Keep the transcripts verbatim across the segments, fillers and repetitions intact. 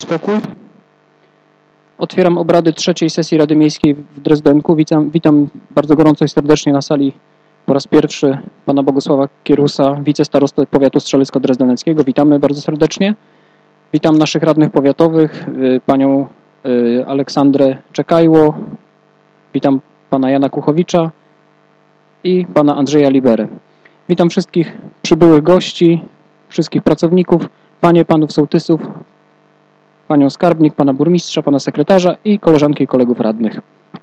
Spokój. Otwieram obrady trzeciej sesji Rady Miejskiej w Drezdenku. Witam, witam bardzo gorąco i serdecznie na sali po raz pierwszy pana Bogusława Kierusa, wicestarostę powiatu strzelecko-drezdeneckiego. Witamy bardzo serdecznie. Witam naszych radnych powiatowych, panią Aleksandrę Czekajło, witam pana Jana Kuchowicza i pana Andrzeja Liberę. Witam wszystkich przybyłych gości, wszystkich pracowników, panie, panów sołtysów, panią skarbnik, pana burmistrza, pana sekretarza i koleżanki i kolegów radnych.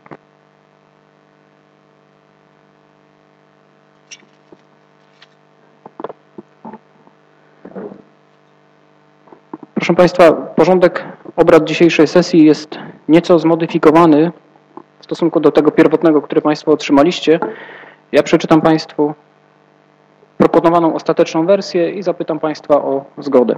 Proszę państwa, porządek obrad dzisiejszej sesji jest nieco zmodyfikowany w stosunku do tego pierwotnego, który państwo otrzymaliście. Ja przeczytam państwu proponowaną ostateczną wersję i zapytam państwa o zgodę.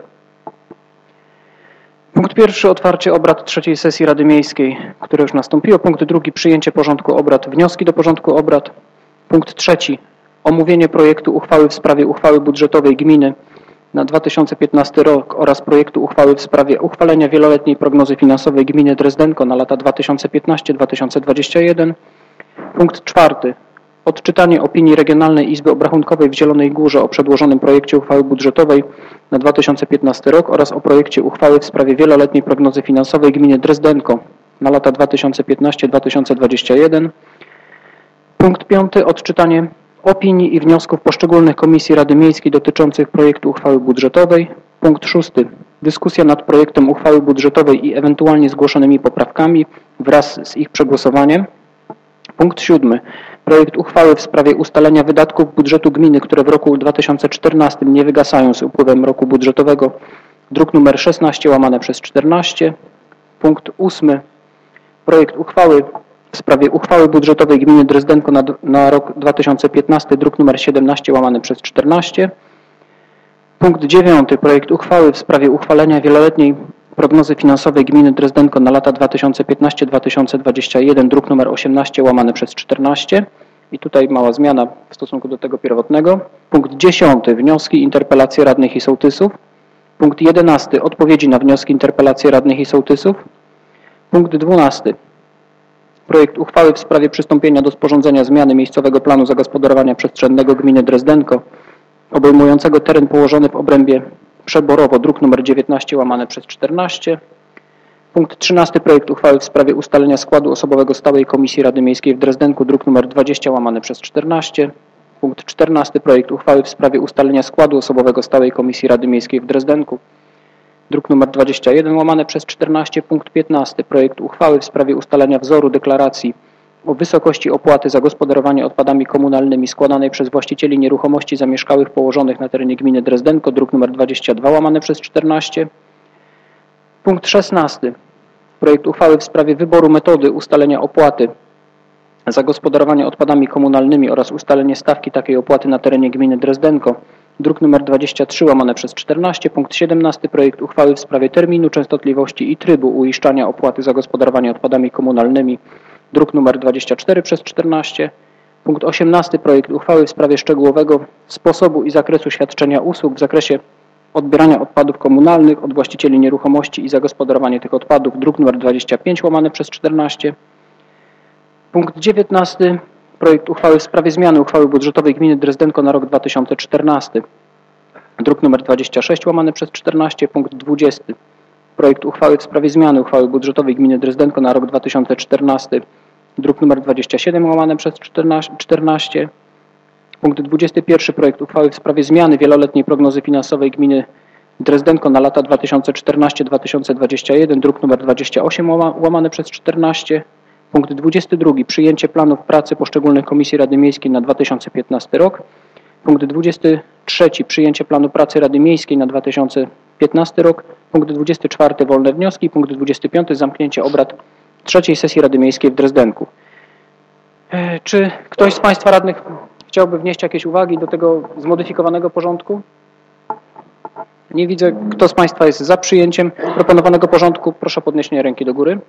Punkt pierwszy, otwarcie obrad trzeciej sesji Rady Miejskiej, które już nastąpiło. Punkt drugi, przyjęcie porządku obrad, wnioski do porządku obrad. Punkt trzeci, omówienie projektu uchwały w sprawie uchwały budżetowej gminy na dwa tysiące piętnasty rok oraz projektu uchwały w sprawie uchwalenia wieloletniej prognozy finansowej gminy Drezdenko na lata dwa tysiące piętnasty do dwa tysiące dwudziestego pierwszego. Punkt czwarty, odczytanie opinii Regionalnej Izby Obrachunkowej w Zielonej Górze o przedłożonym projekcie uchwały budżetowej na dwa tysiące piętnasty rok oraz o projekcie uchwały w sprawie wieloletniej prognozy finansowej gminy Drezdenko na lata dwa tysiące piętnasty do dwa tysiące dwudziestego pierwszego. Punkt piąty, odczytanie opinii i wniosków poszczególnych komisji Rady Miejskiej dotyczących projektu uchwały budżetowej. Punkt szósty, dyskusja nad projektem uchwały budżetowej i ewentualnie zgłoszonymi poprawkami wraz z ich przegłosowaniem. Punkt siódmy, projekt uchwały w sprawie ustalenia wydatków budżetu gminy, które w roku dwa tysiące czternastym nie wygasają z upływem roku budżetowego, druk nr szesnaście łamane przez czternaście. Punkt ósmy, projekt uchwały w sprawie uchwały budżetowej gminy Drezdenko na, na rok dwa tysiące piętnasty, druk nr siedemnaście łamane przez czternaście. Punkt dziewiąty, projekt uchwały w sprawie uchwalenia wieloletniej prognozy finansowej gminy Drezdenko na lata dwa tysiące piętnasty do dwa tysiące dwudziestego pierwszego, druk nr osiemnaście łamane przez czternaście. I tutaj mała zmiana w stosunku do tego pierwotnego. Punkt dziesiąty, wnioski, interpelacje radnych i sołtysów. Punkt jedenasty, odpowiedzi na wnioski, interpelacje radnych i sołtysów. Punkt dwunasty, projekt uchwały w sprawie przystąpienia do sporządzenia zmiany miejscowego planu zagospodarowania przestrzennego gminy Drezdenko obejmującego teren położony w obrębie Przeborowo, druk nr dziewiętnaście łamane przez czternaście. Punkt trzynasty, projekt uchwały w sprawie ustalenia składu osobowego Stałej Komisji Rady Miejskiej w Drezdenku, druk nr dwadzieścia łamane przez czternaście. Punkt czternasty, projekt uchwały w sprawie ustalenia składu osobowego Stałej Komisji Rady Miejskiej w Drezdenku, druk nr dwadzieścia jeden łamane przez czternaście. Punkt piętnasty, projekt uchwały w sprawie ustalenia wzoru deklaracji o wysokości opłaty za gospodarowanie odpadami komunalnymi składanej przez właścicieli nieruchomości zamieszkałych położonych na terenie gminy Drezdenko, druk nr dwadzieścia dwa łamane przez czternaście. Punkt szesnasty. Projekt uchwały w sprawie wyboru metody ustalenia opłaty za gospodarowanie odpadami komunalnymi oraz ustalenie stawki takiej opłaty na terenie gminy Drezdenko, druk nr dwadzieścia trzy łamane przez czternaście. Punkt siedemnasty. Projekt uchwały w sprawie terminu, częstotliwości i trybu uiszczania opłaty za gospodarowanie odpadami komunalnymi, druk nr dwadzieścia cztery przez czternaście. Punkt osiemnasty. Projekt uchwały w sprawie szczegółowego sposobu i zakresu świadczenia usług w zakresie odbierania odpadów komunalnych od właścicieli nieruchomości i zagospodarowanie tych odpadów, druk nr dwadzieścia pięć łamane przez czternaście. Punkt dziewiętnasty. Projekt uchwały w sprawie zmiany uchwały budżetowej gminy Drezdenko na rok dwa tysiące czternasty, druk nr dwadzieścia sześć łamane przez czternaście. Punkt dwudziesty. Projekt uchwały w sprawie zmiany uchwały budżetowej gminy Drezdenko na rok dwa tysiące czternasty, druk nr dwadzieścia siedem łamane przez czternaście. Punkt dwudziesty pierwszy. Projekt uchwały w sprawie zmiany wieloletniej prognozy finansowej gminy Drezdenko na lata dwa tysiące czternasty do dwa tysiące dwudziestego pierwszego, druk nr dwadzieścia osiem łamane przez czternaście. Punkt dwudziesty drugi. Przyjęcie planów pracy poszczególnych komisji Rady Miejskiej na dwa tysiące piętnasty rok. Punkt dwudziesty trzeci. Przyjęcie planu pracy Rady Miejskiej na dwa tysiące piętnasty rok. Punkt dwudziesty czwarty. Wolne wnioski. Punkt dwudziesty piąty. Zamknięcie obrad trzeciej sesji Rady Miejskiej w Drezdenku. Czy ktoś z państwa radnych chciałby wnieść jakieś uwagi do tego zmodyfikowanego porządku? Nie widzę. Kto z państwa jest za przyjęciem proponowanego porządku? Proszę o podniesienie ręki do góry.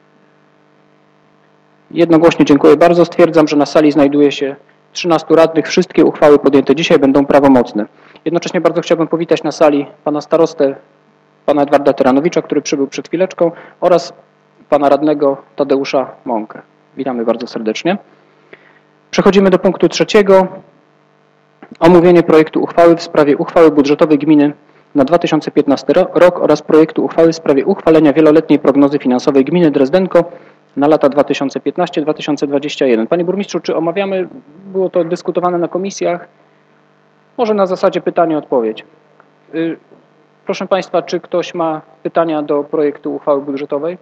Jednogłośnie dziękuję bardzo. Stwierdzam, że na sali znajduje się trzynastu radnych. Wszystkie uchwały podjęte dzisiaj będą prawomocne. Jednocześnie bardzo chciałbym powitać na sali pana starostę pana Edwarda Tyranowicza, który przybył przed chwileczką, oraz pana radnego Tadeusza Mąkę. Witamy bardzo serdecznie. Przechodzimy do punktu trzeciego. Omówienie projektu uchwały w sprawie uchwały budżetowej gminy na dwa tysiące piętnasty rok oraz projektu uchwały w sprawie uchwalenia wieloletniej prognozy finansowej gminy Drezdenko na lata dwa tysiące piętnasty do dwa tysiące dwudziestego pierwszego. Panie burmistrzu, czy omawiamy, było to dyskutowane na komisjach? Może na zasadzie pytanie-odpowiedź. Proszę Państwa, czy ktoś ma pytania do projektu uchwały budżetowej?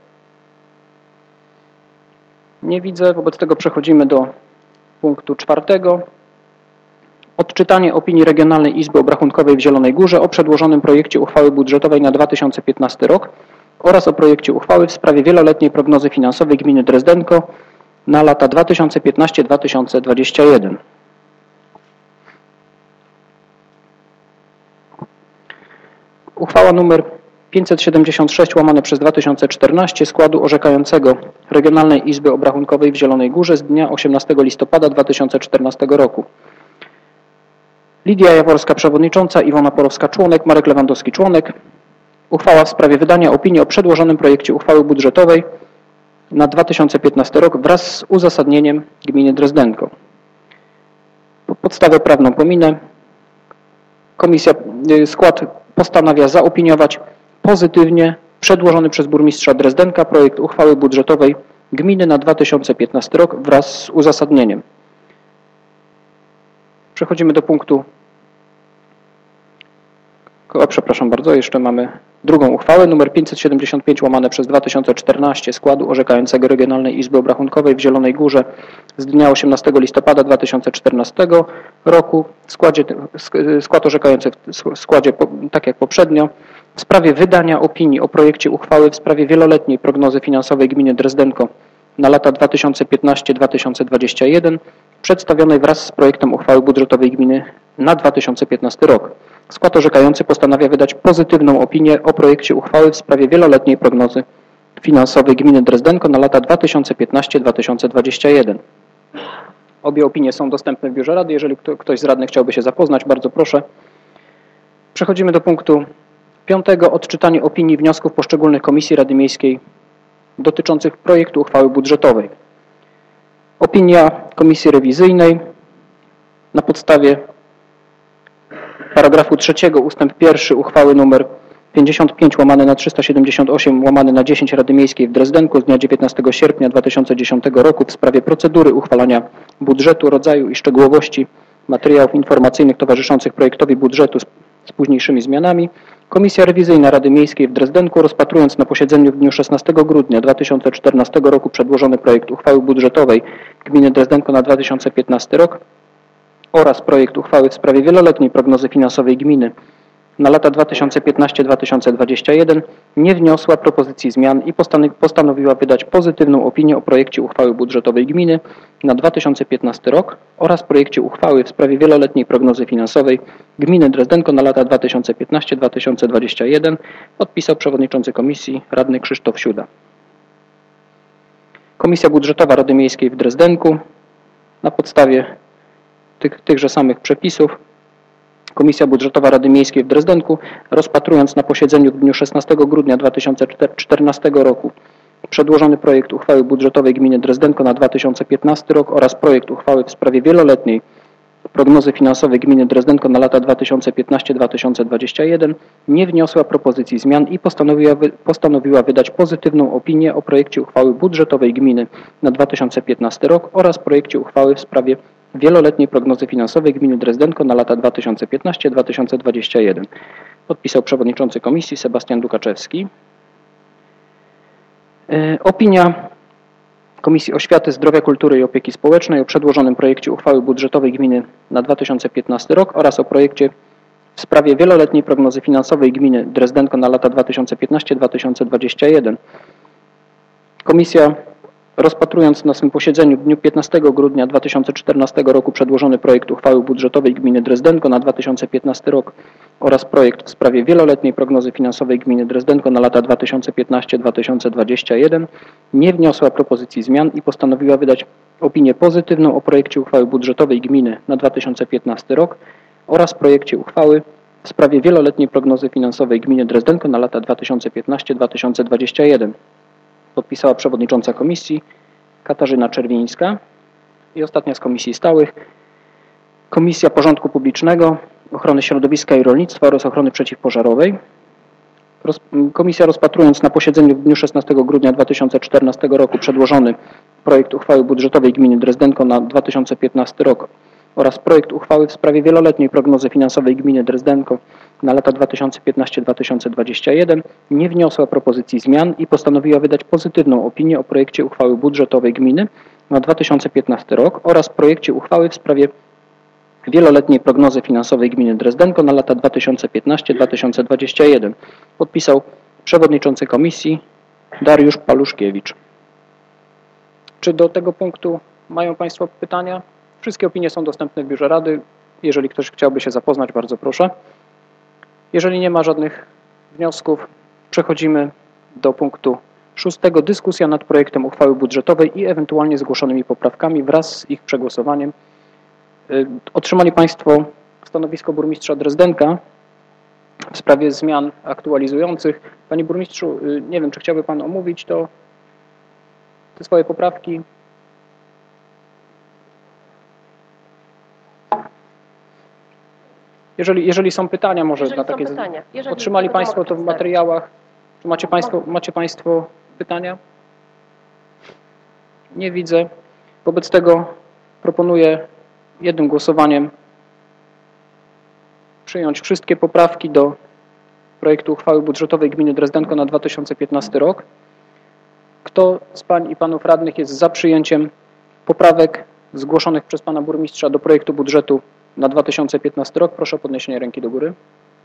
Nie widzę, wobec tego przechodzimy do punktu czwartego. Odczytanie opinii Regionalnej Izby Obrachunkowej w Zielonej Górze o przedłożonym projekcie uchwały budżetowej na dwa tysiące piętnasty rok oraz o projekcie uchwały w sprawie wieloletniej prognozy finansowej gminy Drezdenko na lata dwa tysiące piętnasty do dwa tysiące dwudziestego pierwszego. Uchwała nr pięćset siedemdziesiąt sześć łamane przez dwa tysiące czternaście składu orzekającego Regionalnej Izby Obrachunkowej w Zielonej Górze z dnia osiemnastego listopada dwa tysiące czternastego roku. Lidia Jaworska, przewodnicząca, Iwona Porowska, członek, Marek Lewandowski, członek. Uchwała w sprawie wydania opinii o przedłożonym projekcie uchwały budżetowej na dwa tysiące piętnasty rok wraz z uzasadnieniem gminy Drezdenko. Podstawę prawną pominę. Komisja, skład postanawia zaopiniować pozytywnie przedłożony przez burmistrza Drezdenka projekt uchwały budżetowej gminy na dwa tysiące piętnasty rok wraz z uzasadnieniem. Przechodzimy do punktu, o, przepraszam bardzo, jeszcze mamy drugą uchwałę, nr pięćset siedemdziesiąt pięć łamane przez dwa tysiące czternaście składu orzekającego Regionalnej Izby Obrachunkowej w Zielonej Górze z dnia osiemnastego listopada dwa tysiące czternastego roku. W składzie, skład orzekający w składzie, tak jak poprzednio, w sprawie wydania opinii o projekcie uchwały w sprawie wieloletniej prognozy finansowej gminy Drezdenko na lata dwa tysiące piętnasty do dwa tysiące dwudziestego pierwszego, przedstawionej wraz z projektem uchwały budżetowej gminy na dwa tysiące piętnasty rok. Skład orzekający postanawia wydać pozytywną opinię o projekcie uchwały w sprawie wieloletniej prognozy finansowej gminy Drezdenko na lata dwa tysiące piętnasty do dwa tysiące dwudziestego pierwszego. Obie opinie są dostępne w biurze rady. Jeżeli ktoś z radnych chciałby się zapoznać, bardzo proszę. Przechodzimy do punktu piątego. Odczytanie opinii wniosków poszczególnych komisji Rady Miejskiej dotyczących projektu uchwały budżetowej. Opinia Komisji Rewizyjnej na podstawie paragrafu trzeciego ustęp pierwszy uchwały nr pięćdziesiąt pięć łamane na trzysta siedemdziesiąt osiem łamane na dziesięć Rady Miejskiej w Drezdenku z dnia dziewiętnastego sierpnia dwa tysiące dziesiątego roku w sprawie procedury uchwalania budżetu, rodzaju i szczegółowości materiałów informacyjnych towarzyszących projektowi budżetu z, z późniejszymi zmianami. Komisja Rewizyjna Rady Miejskiej w Drezdenku, rozpatrując na posiedzeniu w dniu szesnastego grudnia dwa tysiące czternastego roku przedłożony projekt uchwały budżetowej gminy Drezdenko na dwa tysiące piętnasty rok oraz projekt uchwały w sprawie wieloletniej prognozy finansowej gminy na lata dwa tysiące piętnasty do dwa tysiące dwudziestego pierwszego, nie wniosła propozycji zmian i postanowiła wydać pozytywną opinię o projekcie uchwały budżetowej gminy na dwa tysiące piętnasty rok oraz projekcie uchwały w sprawie wieloletniej prognozy finansowej gminy Drezdenko na lata dwa tysiące piętnasty do dwa tysiące dwudziestego pierwszego. Podpisał przewodniczący komisji radny Krzysztof Siuda. Komisja Budżetowa Rady Miejskiej w Drezdenku na podstawie tych, tychże samych przepisów Komisja Budżetowa Rady Miejskiej w Drezdenku, rozpatrując na posiedzeniu w dniu szesnastego grudnia dwa tysiące czternastego roku przedłożony projekt uchwały budżetowej gminy Drezdenko na dwa tysiące piętnasty rok oraz projekt uchwały w sprawie wieloletniej prognozy finansowej gminy Drezdenko na lata dwa tysiące piętnasty do dwa tysiące dwudziestego pierwszego, nie wniosła propozycji zmian i postanowiła, postanowiła wydać pozytywną opinię o projekcie uchwały budżetowej gminy na dwa tysiące piętnasty rok oraz projekcie uchwały w sprawie wieloletniej prognozy finansowej gminy Drezdenko na lata dwa tysiące piętnasty do dwa tysiące dwudziestego pierwszego. Podpisał przewodniczący komisji Sebastian Dukaczewski. Opinia Komisji Oświaty, Zdrowia, Kultury i Opieki Społecznej o przedłożonym projekcie uchwały budżetowej gminy na dwa tysiące piętnasty rok oraz o projekcie w sprawie wieloletniej prognozy finansowej gminy Drezdenko na lata dwa tysiące piętnasty do dwa tysiące dwudziestego pierwszego. Komisja, rozpatrując na swym posiedzeniu w dniu piętnastego grudnia dwa tysiące czternastego roku przedłożony projekt uchwały budżetowej gminy Drezdenko na dwa tysiące piętnasty rok oraz projekt w sprawie wieloletniej prognozy finansowej gminy Drezdenko na lata dwa tysiące piętnasty do dwa tysiące dwudziestego pierwszego, nie wniosła propozycji zmian i postanowiła wydać opinię pozytywną o projekcie uchwały budżetowej gminy na dwa tysiące piętnasty rok oraz projekcie uchwały w sprawie wieloletniej prognozy finansowej gminy Drezdenko na lata dwa tysiące piętnasty do dwa tysiące dwudziestego pierwszego. Podpisała przewodnicząca komisji Katarzyna Czerwińska. I ostatnia z komisji stałych. Komisja Porządku Publicznego, Ochrony Środowiska i Rolnictwa oraz Ochrony Przeciwpożarowej. Roz, komisja rozpatrując na posiedzeniu w dniu szesnastego grudnia dwa tysiące czternastego roku przedłożony projekt uchwały budżetowej gminy Drezdenko na dwa tysiące piętnasty rok oraz projekt uchwały w sprawie wieloletniej prognozy finansowej gminy Drezdenko na lata dwa tysiące piętnasty do dwa tysiące dwudziestego pierwszego nie wniosła propozycji zmian i postanowiła wydać pozytywną opinię o projekcie uchwały budżetowej gminy na dwa tysiące piętnasty rok oraz projekcie uchwały w sprawie wieloletniej prognozy finansowej gminy Drezdenko na lata dwa tysiące piętnasty do dwa tysiące dwudziestego pierwszego. Podpisał przewodniczący komisji Dariusz Paluszkiewicz. Czy do tego punktu mają Państwo pytania? Wszystkie opinie są dostępne w Biurze Rady. Jeżeli ktoś chciałby się zapoznać, bardzo proszę. Jeżeli nie ma żadnych wniosków, przechodzimy do punktu szóstego. Dyskusja nad projektem uchwały budżetowej i ewentualnie zgłoszonymi poprawkami wraz z ich przegłosowaniem. Otrzymali Państwo stanowisko burmistrza Drezdenka w sprawie zmian aktualizujących. Panie burmistrzu, nie wiem, czy chciałby Pan omówić to, te swoje poprawki? Jeżeli, jeżeli są pytania, może jeżeli na takie... Pytania. Jeżeli Otrzymali Państwo to w materiałach. Czy macie Państwo, macie Państwo pytania? Nie widzę. Wobec tego proponuję jednym głosowaniem przyjąć wszystkie poprawki do projektu uchwały budżetowej gminy Drezdenko na dwa tysiące piętnasty rok. Kto z Pań i Panów Radnych jest za przyjęciem poprawek zgłoszonych przez Pana Burmistrza do projektu budżetu na dwa tysiące piętnasty rok? Proszę o podniesienie ręki do góry.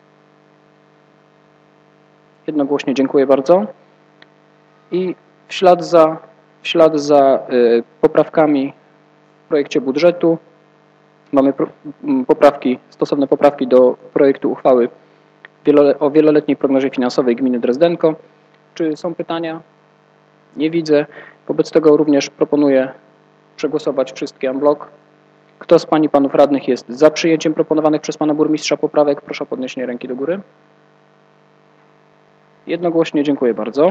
Jednogłośnie dziękuję bardzo. I w ślad za, w ślad za y, poprawkami w projekcie budżetu mamy poprawki, stosowne poprawki do projektu uchwały o wieloletniej prognozie finansowej gminy Drezdenko. Czy są pytania? Nie widzę. Wobec tego również proponuję przegłosować wszystkie en bloc. Kto z Pań i Panów Radnych jest za przyjęciem proponowanych przez Pana Burmistrza poprawek? Proszę o podniesienie ręki do góry. Jednogłośnie dziękuję bardzo.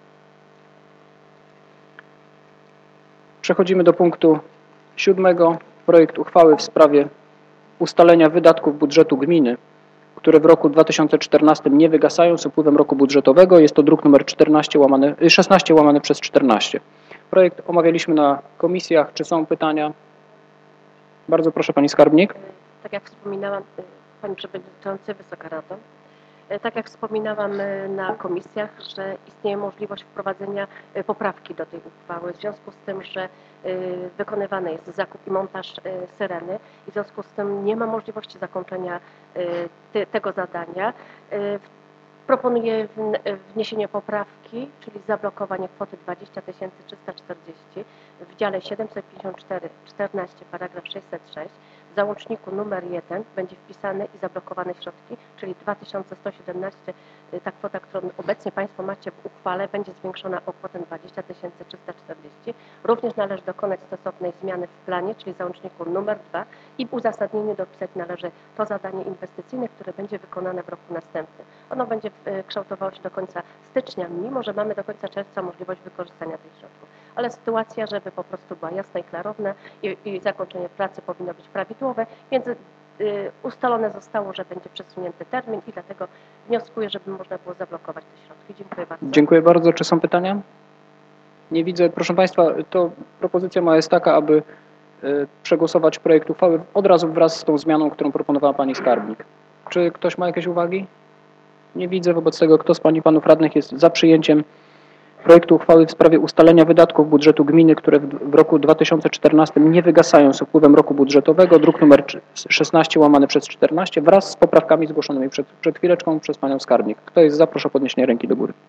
Przechodzimy do punktu siódmego. Projekt uchwały w sprawie ustalenia wydatków budżetu gminy, które w roku dwa tysiące czternastym nie wygasają z upływem roku budżetowego. Jest to druk nr czternaście łamane, szesnaście łamane przez czternaście. Projekt omawialiśmy na komisjach. Czy są pytania? Bardzo proszę Pani Skarbnik. Tak jak wspominałam, Panie Przewodniczący, Wysoka Rado, tak jak wspominałam na komisjach, że istnieje możliwość wprowadzenia poprawki do tej uchwały w związku z tym, że wykonywany jest zakup i montaż syreny i w związku z tym nie ma możliwości zakończenia te, tego zadania. Proponuję wniesienie poprawki, czyli zablokowanie kwoty dwadzieścia tysięcy trzysta czterdzieści w dziale siedemset pięćdziesiąt cztery czternaście paragraf sześćset sześć. W załączniku numer jeden będzie wpisane i zablokowane środki, czyli dwa tysiące sto siedemnaście. Ta kwota, którą obecnie Państwo macie w uchwale, będzie zwiększona o kwotę dwadzieścia tysięcy trzysta czterdzieści. Również należy dokonać stosownej zmiany w planie, czyli w załączniku numer dwa i w uzasadnieniu dopisać należy to zadanie inwestycyjne, które będzie wykonane w roku następnym. Ono będzie kształtowało się do końca stycznia, mimo że mamy do końca czerwca możliwość wykorzystania tych środków. Ale sytuacja, żeby po prostu była jasna i klarowna i, i zakończenie pracy powinno być prawidłowe, więc y, ustalone zostało, że będzie przesunięty termin i dlatego wnioskuję, żeby można było zablokować te środki. Dziękuję bardzo. Dziękuję bardzo. Czy są pytania? Nie widzę. Proszę Państwa, to propozycja moja jest taka, aby y, przegłosować projekt uchwały od razu wraz z tą zmianą, którą proponowała Pani Skarbnik. Czy ktoś ma jakieś uwagi? Nie widzę. Wobec tego, kto z Pań i Panów Radnych jest za przyjęciem projektu uchwały w sprawie ustalenia wydatków budżetu gminy, które w roku dwa tysiące czternastym nie wygasają z upływem roku budżetowego, druk nr szesnaście łamane przez czternaście wraz z poprawkami zgłoszonymi przed, przed chwileczką przez Panią Skarbnik. Kto jest za, proszę o podniesienie ręki do góry.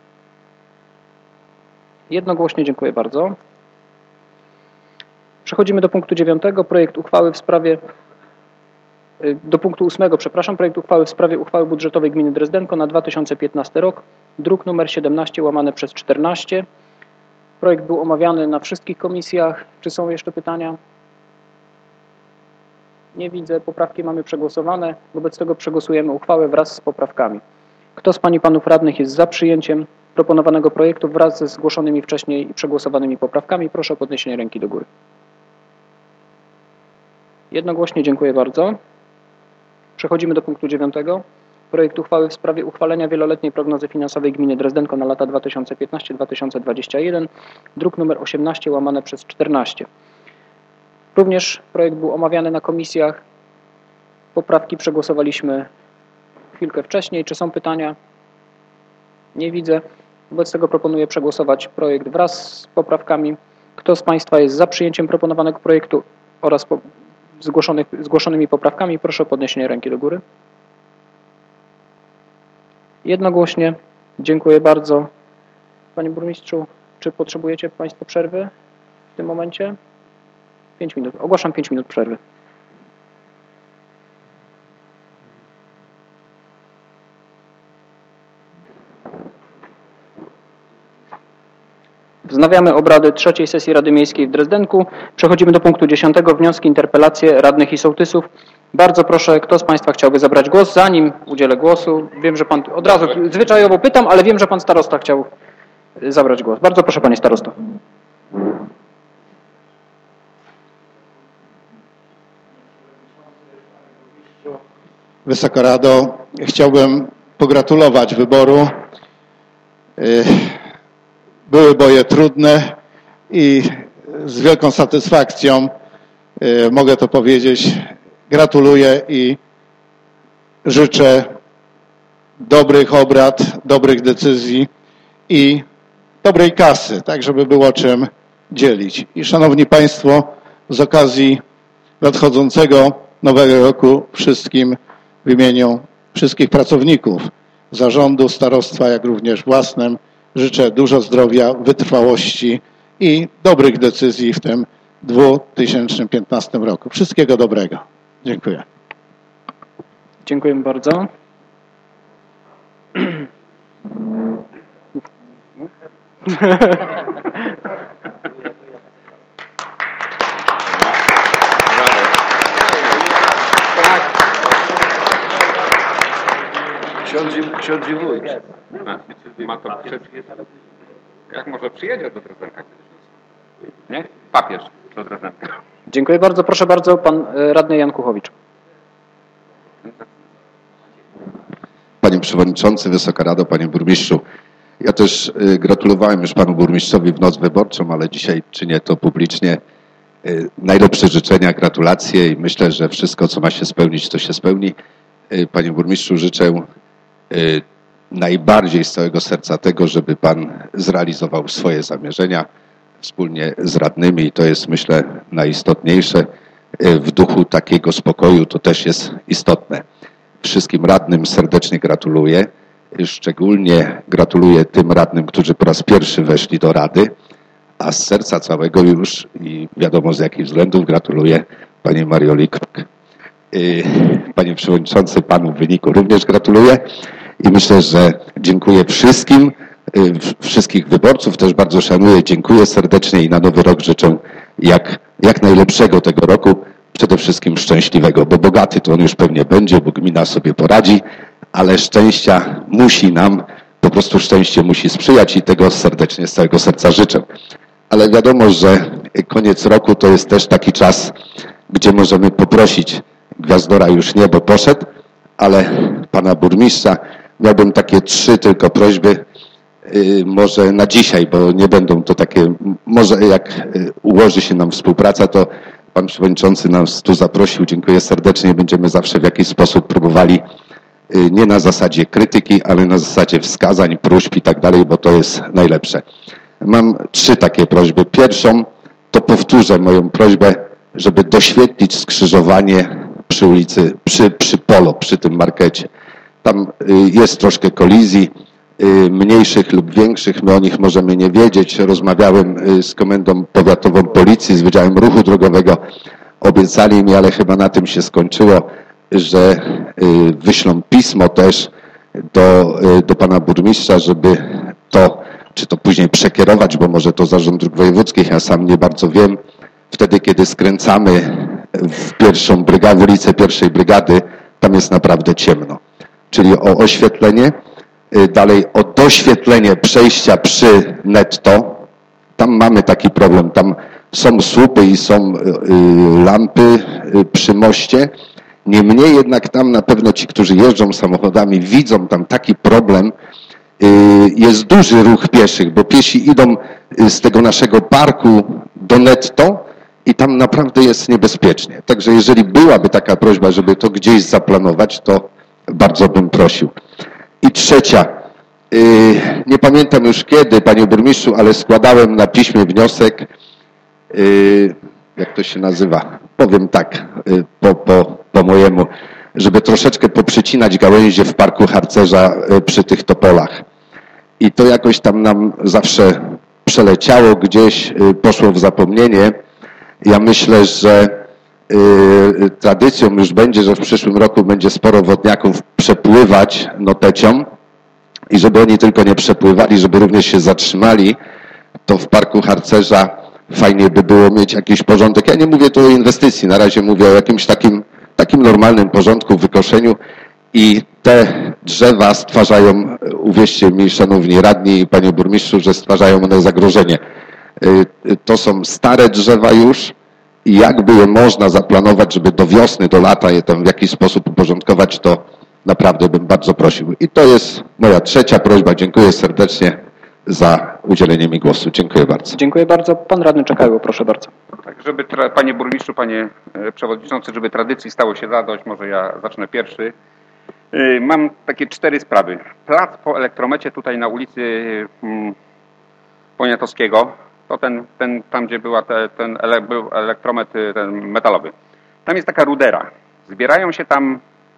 Jednogłośnie dziękuję bardzo. Przechodzimy do punktu dziewiątego. Projekt uchwały w sprawie do punktu ósmego, przepraszam, projekt uchwały w sprawie uchwały budżetowej gminy Drezdenko na dwa tysiące piętnasty rok, druk nr siedemnaście łamane przez czternaście. Projekt był omawiany na wszystkich komisjach. Czy są jeszcze pytania? Nie widzę. Poprawki mamy przegłosowane. Wobec tego przegłosujemy uchwałę wraz z poprawkami. Kto z Pań i Panów Radnych jest za przyjęciem proponowanego projektu wraz ze zgłoszonymi wcześniej i przegłosowanymi poprawkami? Proszę o podniesienie ręki do góry. Jednogłośnie dziękuję bardzo. Przechodzimy do punktu dziewiątego. Projekt uchwały w sprawie uchwalenia wieloletniej prognozy finansowej gminy Drezdenko na lata dwa tysiące piętnasty do dwa tysiące dwudziestego pierwszego. Druk nr osiemnaście łamane przez czternaście. Również projekt był omawiany na komisjach. Poprawki przegłosowaliśmy chwilkę wcześniej. Czy są pytania? Nie widzę. Wobec tego proponuję przegłosować projekt wraz z poprawkami. Kto z Państwa jest za przyjęciem proponowanego projektu oraz po zgłoszonych, zgłoszonymi poprawkami? Proszę o podniesienie ręki do góry. Jednogłośnie. Dziękuję bardzo. Panie Burmistrzu, czy potrzebujecie Państwo przerwy w tym momencie? pięć minut. Ogłaszam pięć minut przerwy. Wznawiamy obrady trzeciej sesji Rady Miejskiej w Drezdenku. Przechodzimy do punktu dziesiątego. Wnioski, interpelacje radnych i sołtysów. Bardzo proszę, kto z Państwa chciałby zabrać głos? Zanim udzielę głosu, wiem, że Pan, od razu zwyczajowo pytam, ale wiem, że Pan starosta chciał zabrać głos. Bardzo proszę, Panie starosto. Wysoka Rado, chciałbym pogratulować wyboru. Były boje trudne i z wielką satysfakcją mogę to powiedzieć. Gratuluję i życzę dobrych obrad, dobrych decyzji i dobrej kasy, tak żeby było czym dzielić. I szanowni Państwo, z okazji nadchodzącego nowego roku wszystkim w imieniu wszystkich pracowników zarządu, starostwa, jak również własnym życzę dużo zdrowia, wytrwałości i dobrych decyzji w tym dwa tysiące piętnastym roku. Wszystkiego dobrego. Dziękuję. Dziękuję bardzo. Ksiądz i wójt. Ma to przed... Jak może przyjedzie do Drezdenka? Nie? Papież do Drezdenka. Dziękuję bardzo. Proszę bardzo, Pan Radny Jan Kuchowicz. Panie Przewodniczący, Wysoka Rado, Panie Burmistrzu. Ja też gratulowałem już Panu Burmistrzowi w noc wyborczą, ale dzisiaj czynię to publicznie. Najlepsze życzenia, gratulacje i myślę, że wszystko, co ma się spełnić, to się spełni. Panie Burmistrzu, życzę najbardziej z całego serca tego, żeby Pan zrealizował swoje zamierzenia wspólnie z radnymi i to jest, myślę, najistotniejsze. W duchu takiego spokoju to też jest istotne. Wszystkim radnym serdecznie gratuluję. Szczególnie gratuluję tym radnym, którzy po raz pierwszy weszli do Rady, a z serca całego już i wiadomo z jakich względów gratuluję Pani Marioli Kruk. Panie Przewodniczący, Panu w wyniku również gratuluję i myślę, że dziękuję wszystkim, wszystkich wyborców, też bardzo szanuję, dziękuję serdecznie i na nowy rok życzę jak, jak najlepszego tego roku, przede wszystkim szczęśliwego, bo bogaty to on już pewnie będzie, bo gmina sobie poradzi, ale szczęścia musi nam, po prostu szczęście musi sprzyjać i tego serdecznie z całego serca życzę. Ale wiadomo, że koniec roku to jest też taki czas, gdzie możemy poprosić, Gwiazdora już nie, bo poszedł, ale Pana Burmistrza, miałbym takie trzy tylko prośby, yy, może na dzisiaj, bo nie będą to takie, może jak ułoży się nam współpraca, to Pan Przewodniczący nas tu zaprosił, dziękuję serdecznie, będziemy zawsze w jakiś sposób próbowali yy, nie na zasadzie krytyki, ale na zasadzie wskazań, próśb i tak dalej, bo to jest najlepsze. Mam trzy takie prośby. Pierwszą to powtórzę moją prośbę, żeby doświetlić skrzyżowanie przy ulicy, przy, przy Polo, przy tym markecie. Tam jest troszkę kolizji, mniejszych lub większych, my o nich możemy nie wiedzieć. Rozmawiałem z Komendą Powiatową Policji, z Wydziałem Ruchu Drogowego. Obiecali mi, ale chyba na tym się skończyło, że wyślą pismo też do, do Pana Burmistrza, żeby to, czy to później przekierować, bo może to Zarząd Dróg Wojewódzkich, ja sam nie bardzo wiem. Wtedy, kiedy skręcamy w pierwszą brygadę, w ulicę pierwszej brygady, tam jest naprawdę ciemno. Czyli o oświetlenie, dalej o doświetlenie przejścia przy netto. Tam mamy taki problem, tam są słupy i są lampy przy moście. Niemniej jednak tam na pewno ci, którzy jeżdżą samochodami, widzą tam taki problem. Jest duży ruch pieszych, bo piesi idą z tego naszego parku do netto i tam naprawdę jest niebezpiecznie. Także jeżeli byłaby taka prośba, żeby to gdzieś zaplanować, to bardzo bym prosił. I trzecia, nie pamiętam już kiedy, panie burmistrzu, ale składałem na piśmie wniosek, jak to się nazywa, powiem tak, po, po, po mojemu, żeby troszeczkę poprzycinać gałęzie w parku harcerza przy tych topolach. I to jakoś tam nam zawsze przeleciało gdzieś, poszło w zapomnienie. Ja myślę, że y, tradycją już będzie, że w przyszłym roku będzie sporo wodniaków przepływać notecią i żeby oni tylko nie przepływali, żeby również się zatrzymali, to w parku harcerza fajnie by było mieć jakiś porządek. Ja nie mówię tu o inwestycji, na razie mówię o jakimś takim, takim normalnym porządku, wykoszeniu i te drzewa stwarzają, uwierzcie mi szanowni radni i panie burmistrzu, że stwarzają one zagrożenie. To są stare drzewa już i jakby je można zaplanować, żeby do wiosny, do lata je tam w jakiś sposób uporządkować, to naprawdę bym bardzo prosił. I to jest moja trzecia prośba. Dziękuję serdecznie za udzielenie mi głosu. Dziękuję bardzo. Dziękuję bardzo. Pan radny Czekajło, proszę bardzo. Tak, żeby, panie burmistrzu, panie przewodniczący, żeby tradycji stało się zadość, może ja zacznę pierwszy. Mam takie cztery sprawy. Plac po elektromecie tutaj na ulicy Poniatowskiego, to ten, ten tam gdzie była te, ten ele, był elektromet ten metalowy. Tam jest taka rudera. Zbierają się tam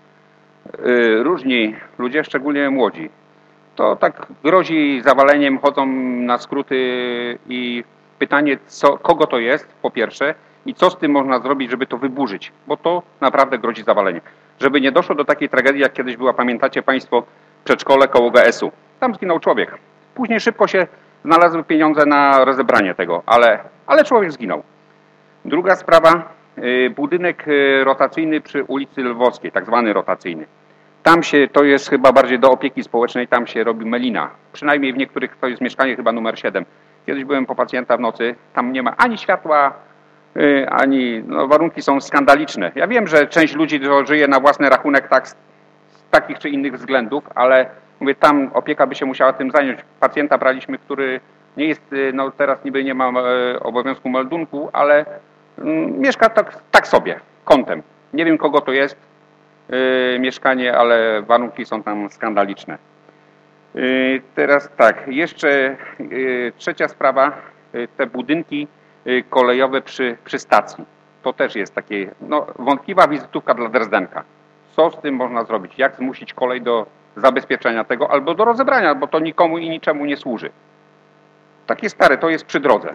y, różni ludzie, szczególnie młodzi. To tak grozi zawaleniem, chodzą na skróty i pytanie, co, kogo to jest, po pierwsze, i co z tym można zrobić, żeby to wyburzyć, bo to naprawdę grozi zawaleniem. Żeby nie doszło do takiej tragedii, jak kiedyś była, pamiętacie państwo, przedszkole koło G S u. Tam zginął człowiek. Później szybko się znalazły pieniądze na rozebranie tego, ale, ale człowiek zginął. Druga sprawa, budynek rotacyjny przy ulicy Lwowskiej, tak zwany rotacyjny. Tam się, to jest chyba bardziej do opieki społecznej, tam się robi melina. Przynajmniej w niektórych, to jest mieszkanie chyba numer siedem. Kiedyś byłem po pacjenta w nocy, tam nie ma ani światła, ani, no, warunki są skandaliczne. Ja wiem, że część ludzi żyje na własny rachunek tak, z takich czy innych względów, ale mówię, tam opieka by się musiała tym zająć. Pacjenta braliśmy, który nie jest, no teraz niby nie ma obowiązku meldunku, ale mm, mieszka tak, tak sobie, kątem. Nie wiem, kogo to jest yy, mieszkanie, ale warunki są tam skandaliczne. Yy, teraz tak, jeszcze yy, trzecia sprawa, yy, te budynki yy, kolejowe przy, przy stacji. To też jest takie, no, wątpliwa wizytówka dla Drezdenka. Co z tym można zrobić? Jak zmusić kolej do zabezpieczenia tego albo do rozebrania, bo to nikomu i niczemu nie służy. Takie stare, to jest przy drodze.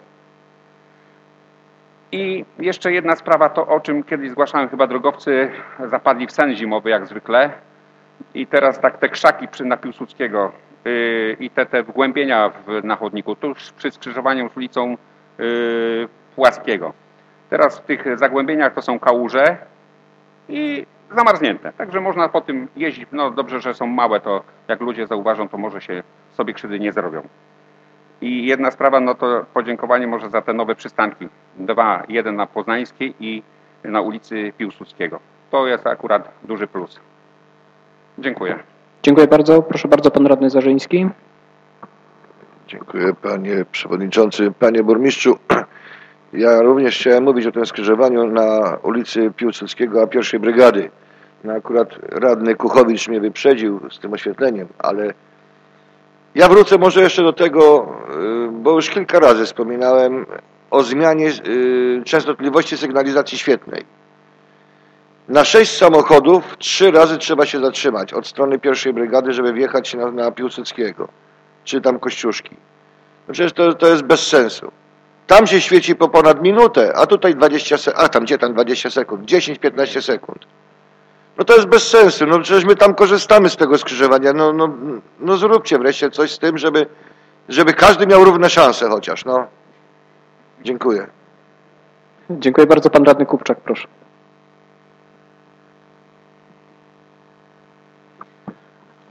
I jeszcze jedna sprawa, to o czym kiedyś zgłaszałem, chyba drogowcy zapadli w sen zimowy jak zwykle. I teraz tak te krzaki przy na Piłsudskiego yy, i te, te wgłębienia w, na chodniku, tuż przy skrzyżowaniu z ulicą yy, Płaskiego. Teraz w tych zagłębieniach to są kałuże i zamarznięte. Także można po tym jeździć. No dobrze, że są małe, to jak ludzie zauważą, to może się sobie krzywdy nie zrobią. I jedna sprawa, no to podziękowanie może za te nowe przystanki. Dwa, jeden na Poznańskiej i na ulicy Piłsudskiego. To jest akurat duży plus. Dziękuję. Dziękuję bardzo. Proszę bardzo, pan radny Zarzyński. Dziękuję, panie przewodniczący. Panie burmistrzu, ja również chciałem mówić o tym skrzyżowaniu na ulicy Piłsudskiego a pierwszej brygady. No akurat radny Kuchowicz mnie wyprzedził z tym oświetleniem, ale ja wrócę może jeszcze do tego, bo już kilka razy wspominałem o zmianie częstotliwości sygnalizacji świetlnej. Na sześć samochodów trzy razy trzeba się zatrzymać od strony pierwszej brygady, żeby wjechać na, na Piłsudskiego, czy tam Kościuszki. No przecież to, to jest bez sensu. Tam się świeci po ponad minutę, a tutaj dwadzieścia sekund, a tam gdzie tam dwadzieścia sekund, dziesięć piętnaście sekund. No to jest bez sensu, no przecież my tam korzystamy z tego skrzyżowania, no, no, no zróbcie wreszcie coś z tym, żeby, żeby każdy miał równe szanse chociaż, no. Dziękuję. Dziękuję bardzo, pan radny Kupczak, proszę.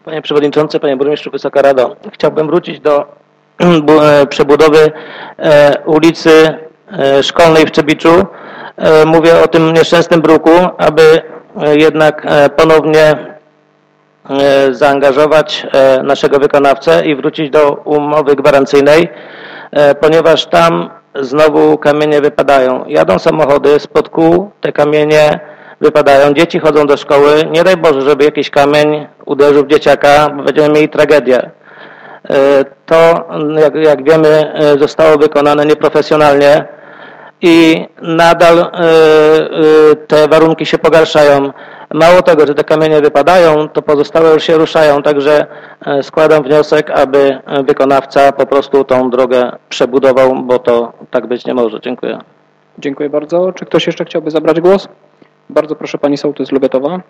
Panie Przewodniczący, Panie Burmistrzu, Wysoka Rado. Chciałbym wrócić do przebudowy ulicy Szkolnej w Trzebiczu. Mówię o tym nieszczęsnym bruku, aby jednak ponownie zaangażować naszego wykonawcę i wrócić do umowy gwarancyjnej, ponieważ tam znowu kamienie wypadają. Jadą samochody spod kół, te kamienie wypadają, dzieci chodzą do szkoły. Nie daj Boże, żeby jakiś kamień uderzył w dzieciaka, bo będziemy mieli tragedię. To, jak, jak wiemy, zostało wykonane nieprofesjonalnie i nadal te warunki się pogarszają. Mało tego, że te kamienie wypadają, to pozostałe już się ruszają, także składam wniosek, aby wykonawca po prostu tą drogę przebudował, bo to tak być nie może. Dziękuję. Dziękuję bardzo. Czy ktoś jeszcze chciałby zabrać głos? Bardzo proszę, pani sołtys Lubietowa.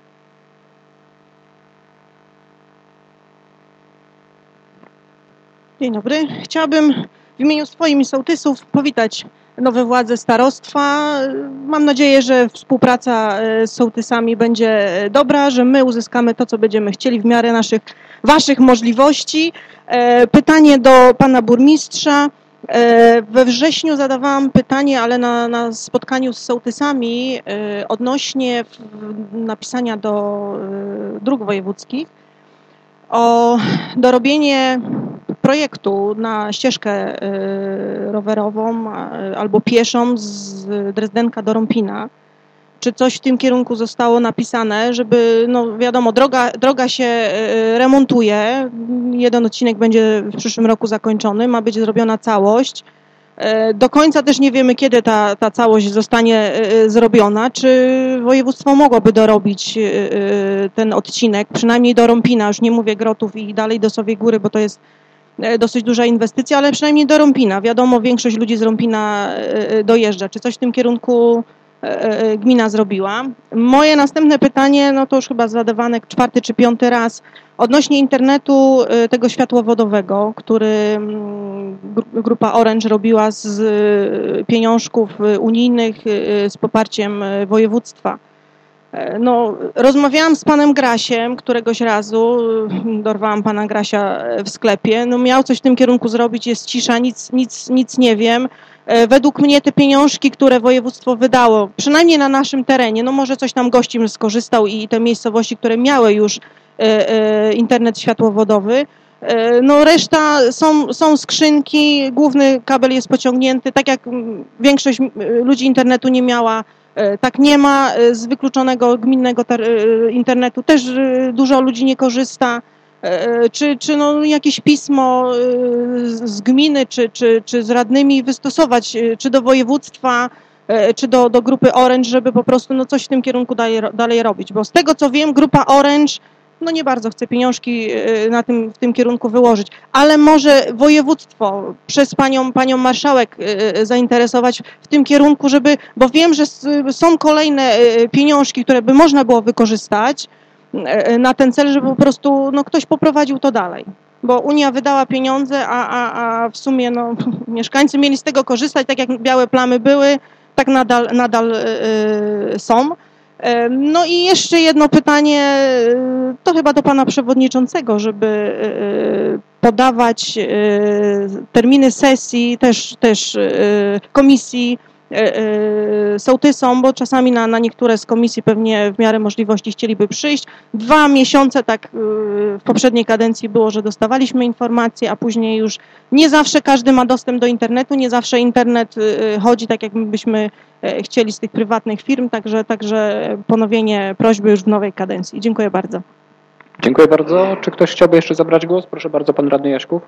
Dzień dobry. Chciałabym w imieniu swoim i sołtysów powitać nowe władze starostwa. Mam nadzieję, że współpraca z sołtysami będzie dobra, że my uzyskamy to, co będziemy chcieli w miarę naszych, waszych możliwości. Pytanie do pana burmistrza. We wrześniu zadawałam pytanie, ale na, na spotkaniu z sołtysami odnośnie napisania do dróg wojewódzkich o dorobienie projektu na ścieżkę rowerową albo pieszą z Drezdenka do Rąpina. Czy coś w tym kierunku zostało napisane, żeby, no wiadomo, droga, droga się remontuje, jeden odcinek będzie w przyszłym roku zakończony, ma być zrobiona całość. Do końca też nie wiemy, kiedy ta, ta całość zostanie zrobiona. Czy województwo mogłoby dorobić ten odcinek, przynajmniej do Rąpina, już nie mówię Grotów i dalej do Sowiej Góry, bo to jest dosyć duża inwestycja, ale przynajmniej do Rąpina. Wiadomo, większość ludzi z Rąpina dojeżdża. Czy coś w tym kierunku gmina zrobiła? Moje następne pytanie, no to już chyba zadawane czwarty czy piąty raz, odnośnie internetu tego światłowodowego, który grupa Orange robiła z pieniążków unijnych z poparciem województwa. No, rozmawiałam z panem Grasiem któregoś razu, dorwałam pana Grasia w sklepie, no miał coś w tym kierunku zrobić, jest cisza, nic, nic, nic nie wiem. Według mnie te pieniążki, które województwo wydało, przynajmniej na naszym terenie, no może coś tam gościem skorzystał i te miejscowości, które miały już internet światłowodowy, no reszta są, są skrzynki, główny kabel jest pociągnięty, tak jak większość ludzi internetu nie miała, tak nie ma, z wykluczonego gminnego internetu też dużo ludzi nie korzysta. Czy, czy no jakieś pismo z gminy, czy, czy, czy z radnymi wystosować, czy do województwa, czy do, do grupy Orange, żeby po prostu no coś w tym kierunku dalej, dalej robić. Bo z tego co wiem, grupa Orange no nie bardzo chce pieniążki na tym, w tym kierunku wyłożyć, ale może województwo przez panią, panią marszałek zainteresować w tym kierunku, żeby, bo wiem, że są kolejne pieniążki, które by można było wykorzystać na ten cel, żeby po prostu no, ktoś poprowadził to dalej. Bo Unia wydała pieniądze, a, a, a w sumie no, mieszkańcy mieli z tego korzystać, tak jak białe plamy były, tak nadal, nadal yy, są. No i jeszcze jedno pytanie, to chyba do pana przewodniczącego, żeby podawać terminy sesji, też, też komisji sołtysom, bo czasami na, na niektóre z komisji pewnie w miarę możliwości chcieliby przyjść. Dwa miesiące, tak w poprzedniej kadencji było, że dostawaliśmy informacje, a później już nie zawsze każdy ma dostęp do internetu, nie zawsze internet chodzi tak, jak byśmy chcieli z tych prywatnych firm, także, także ponowienie prośby już w nowej kadencji. Dziękuję bardzo. Dziękuję bardzo. Czy ktoś chciałby jeszcze zabrać głos? Proszę bardzo, pan radny Jaśków.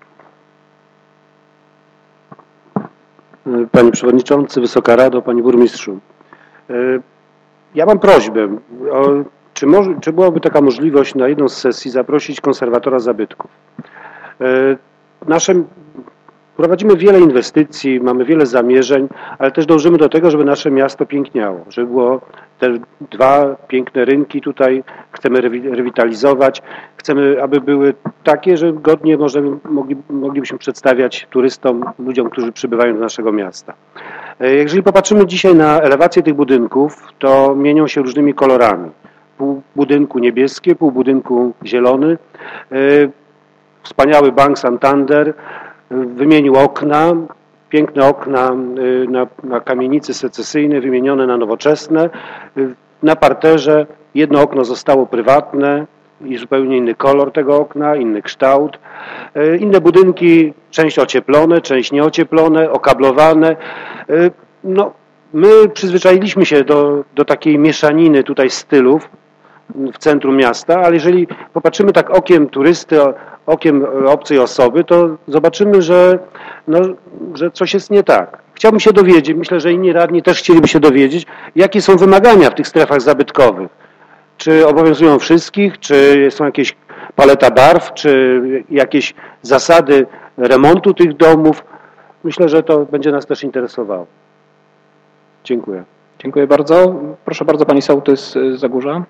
Panie Przewodniczący, Wysoka Rado, Panie Burmistrzu. Ja mam prośbę, o, czy, może, czy byłaby taka możliwość na jedną z sesji zaprosić konserwatora zabytków. Nasze, prowadzimy wiele inwestycji, mamy wiele zamierzeń, ale też dążymy do tego, żeby nasze miasto piękniało, żeby było te dwa piękne rynki tutaj, chcemy rewitalizować, chcemy, aby były takie, że godnie możemy, mogli, moglibyśmy przedstawiać turystom, ludziom, którzy przybywają do naszego miasta. Jeżeli popatrzymy dzisiaj na elewację tych budynków, to mienią się różnymi kolorami. pół budynku niebieskie, pół budynku zielony. Wspaniały bank Santander wymienił okna, piękne okna na, na kamienicy secesyjnej, wymienione na nowoczesne. Na parterze jedno okno zostało prywatne i zupełnie inny kolor tego okna, inny kształt. Inne budynki, część ocieplone, część nieocieplone, okablowane. No, my przyzwyczailiśmy się do, do takiej mieszaniny tutaj stylów w centrum miasta, ale jeżeli popatrzymy tak okiem turysty, okiem obcej osoby, to zobaczymy, że, no, że coś jest nie tak. Chciałbym się dowiedzieć, myślę, że inni radni też chcieliby się dowiedzieć, jakie są wymagania w tych strefach zabytkowych. Czy obowiązują wszystkich, czy są jakieś paleta barw, czy jakieś zasady remontu tych domów. Myślę, że to będzie nas też interesowało. Dziękuję. Dziękuję bardzo. Proszę bardzo, pani sołtys z Zagórza.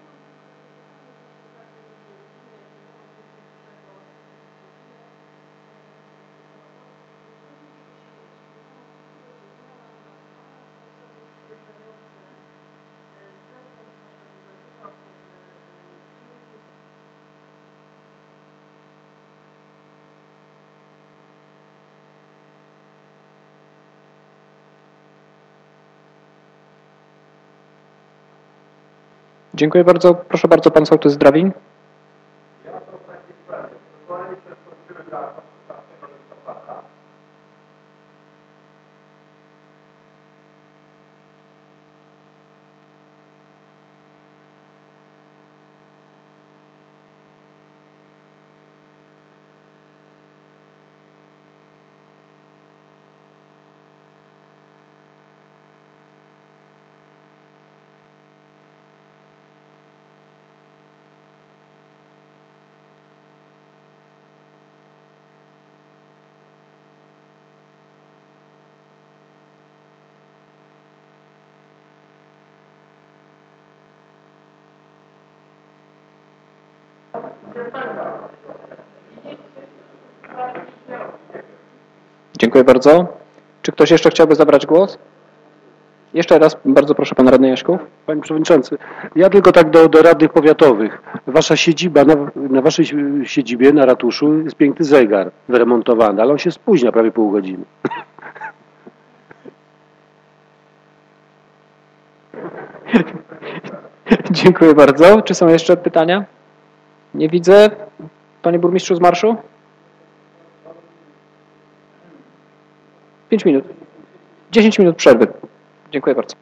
Dziękuję bardzo. Proszę bardzo, pan sołtys z Drawin. Dziękuję bardzo. Czy ktoś jeszcze chciałby zabrać głos? Jeszcze raz bardzo proszę, pan radny Jaśków. Panie Przewodniczący, ja tylko tak do, do radnych powiatowych. Wasza siedziba, na, na waszej siedzibie, na ratuszu jest piękny zegar wyremontowany, ale on się spóźnia prawie pół godziny. Dziękuję bardzo. Czy są jeszcze pytania? Nie widzę. Panie burmistrzu z marszu? Pięć minut. Dziesięć minut przerwy. Dziękuję bardzo.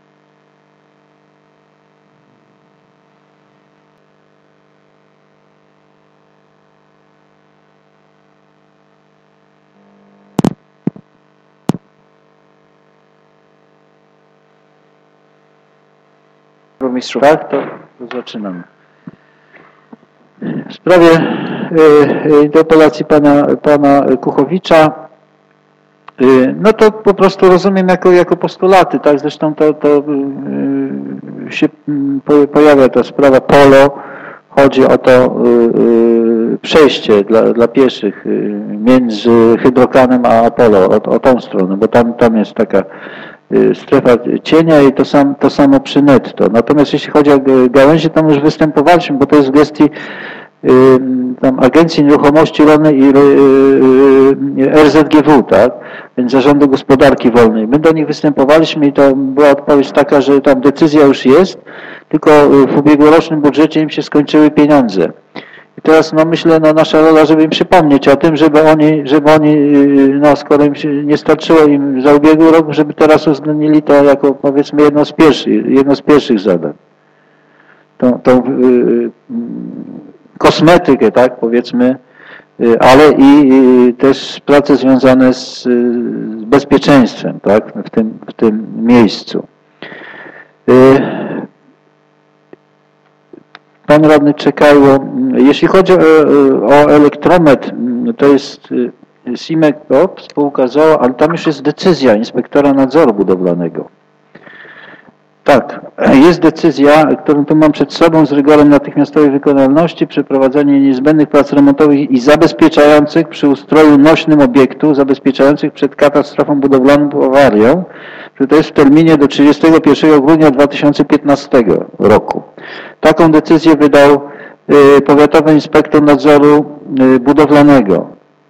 Burmistrzu, tak, to zaczynamy. W sprawie interpelacji pana, pana Kuchowicza, no to po prostu rozumiem jako, jako postulaty, tak, zresztą to, to się pojawia ta sprawa polo, chodzi o to przejście dla, dla pieszych między Hydrokanem a Apollo, o, o tą stronę, bo tam, tam jest taka strefa cienia i to, sam, to samo przy netto. Natomiast jeśli chodzi o gałęzie, tam już występowaliśmy, bo to jest w gestii tam Agencji Nieruchomości Rolnej i R Z G W, tak? Więc Zarządu Gospodarki Wolnej. My do nich występowaliśmy i to była odpowiedź taka, że tam decyzja już jest, tylko w ubiegłorocznym budżecie im się skończyły pieniądze. I teraz no myślę, no nasza rola, żeby im przypomnieć o tym, żeby oni, żeby oni, no skoro im się nie starczyło im za ubiegły rok, żeby teraz uwzględnili to jako powiedzmy jedno z pierwszych, jedno z pierwszych zadań. Tą, tą yy, kosmetykę, tak, powiedzmy, ale i, i też prace związane z, z bezpieczeństwem, tak, w tym, w tym miejscu. Pan radny Czekajło, jeśli chodzi o, o elektrometr, to jest Simekop, spółka z o o, ale tam już jest decyzja inspektora nadzoru budowlanego. Tak. jest decyzja, którą tu mam przed sobą, z rygorem natychmiastowej wykonalności, przeprowadzenie niezbędnych prac remontowych i zabezpieczających przy ustroju nośnym obiektu, zabezpieczających przed katastrofą budowlaną lub awarią, to jest w terminie do trzydziestego pierwszego grudnia dwa tysiące piętnastego roku. Taką decyzję wydał Powiatowy Inspektor Nadzoru Budowlanego.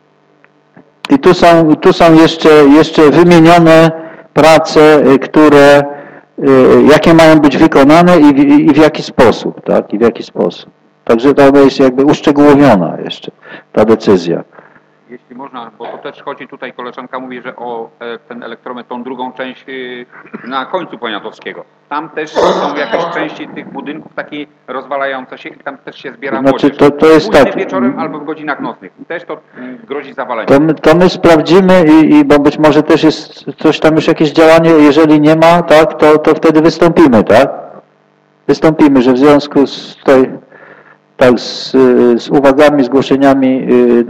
I tu są, tu są jeszcze, jeszcze wymienione prace, które, jakie mają być wykonane i w, i w jaki sposób, tak? I w jaki sposób. Także to jest jakby uszczegółowiona jeszcze ta decyzja. Jeśli można, bo to też chodzi tutaj, koleżanka mówi, że o ten elektrometr, tą drugą część na końcu Poniatowskiego. Tam też są jakieś części tych budynków takie rozwalające się i tam też się zbiera znaczy, młodzież. To, to jest tak. Wieczorem albo w godzinach nocnych. Też to grozi zawaleniem. To my, to my sprawdzimy i, i bo być może też jest coś tam już jakieś działanie, jeżeli nie ma, tak, to, to wtedy wystąpimy, tak? Wystąpimy, że w związku z tej tak, z, z uwagami, zgłoszeniami,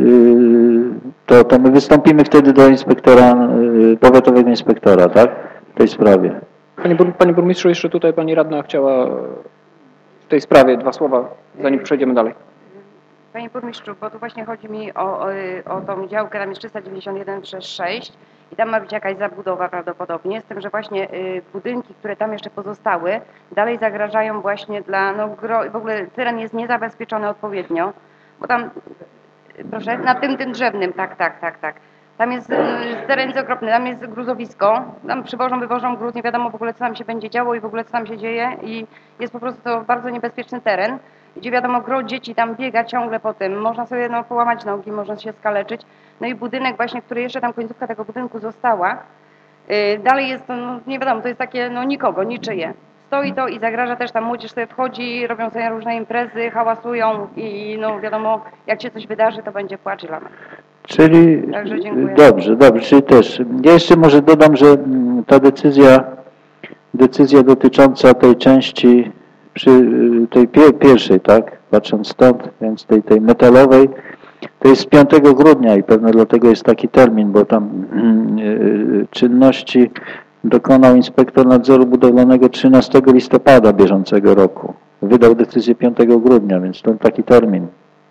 to, to my wystąpimy wtedy do inspektora, powiatowego inspektora, tak? W tej sprawie. Panie, Panie Burmistrzu, jeszcze tutaj Pani Radna chciała w tej sprawie dwa słowa, zanim przejdziemy dalej. Panie Burmistrzu, bo tu właśnie chodzi mi o, o, o tą działkę, tam jest trzysta dziewięćdziesiąt jeden przez sześć i tam ma być jakaś zabudowa prawdopodobnie, z tym, że właśnie y, budynki, które tam jeszcze pozostały, dalej zagrażają właśnie dla, no gro, w ogóle teren jest niezabezpieczony odpowiednio, bo tam, proszę, na tym, tym drzewnym, tak, tak, tak, tak. Tam jest y, teren jest okropny, tam jest gruzowisko, tam przywożą, wywożą gruz, nie wiadomo w ogóle co tam się będzie działo i w ogóle co tam się dzieje i jest po prostu to bardzo niebezpieczny teren, gdzie wiadomo gro dzieci tam biega ciągle po tym, można sobie no, połamać nogi, można się skaleczyć. No i budynek właśnie, który jeszcze tam końcówka tego budynku została, yy, dalej jest to, no, nie wiadomo, to jest takie no nikogo, niczyje. Stoi to i zagraża też, tam młodzież sobie wchodzi, robią sobie różne imprezy, hałasują i no wiadomo, jak się coś wydarzy, to będzie płacz i lama. Czyli dobrze, dobrze, czyli też. Ja jeszcze może dodam, że ta decyzja, decyzja dotycząca tej części przy tej pierwszej, tak, patrząc stąd, więc tej, tej metalowej, to jest z piątego grudnia i pewno dlatego jest taki termin, bo tam yy, czynności dokonał inspektor nadzoru budowlanego trzynastego listopada bieżącego roku. Wydał decyzję piątego grudnia, więc to taki termin.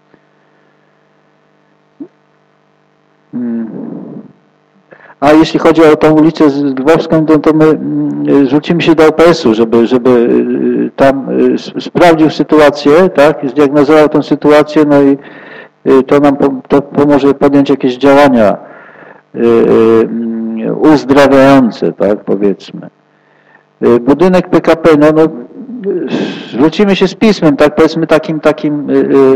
A jeśli chodzi o tą ulicę Lwowską, to, to my zwrócimy się do O P S-u, żeby, żeby tam sprawdził sytuację, tak, zdiagnozował tę sytuację, no i to nam to pomoże podjąć jakieś działania uzdrawiające, tak, powiedzmy. Budynek P K P, no, no zwrócimy się z pismem, tak, powiedzmy takim, takim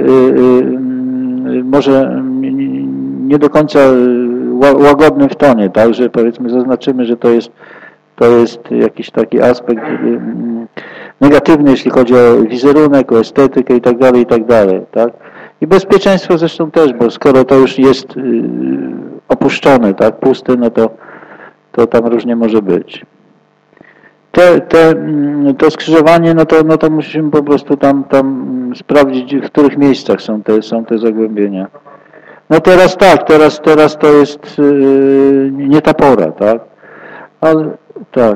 może nie do końca łagodnym w tonie, tak, że powiedzmy zaznaczymy, że to jest, to jest jakiś taki aspekt negatywny, jeśli chodzi o wizerunek, o estetykę i tak dalej, i tak dalej, tak. I bezpieczeństwo zresztą też, bo skoro to już jest opuszczone, tak, puste, no to, to tam różnie może być. Te, te, to skrzyżowanie, no to, no to musimy po prostu tam, tam sprawdzić, w których miejscach są te, są te zagłębienia. No teraz tak, teraz, teraz to jest yy, nie ta pora, tak? Ale tak.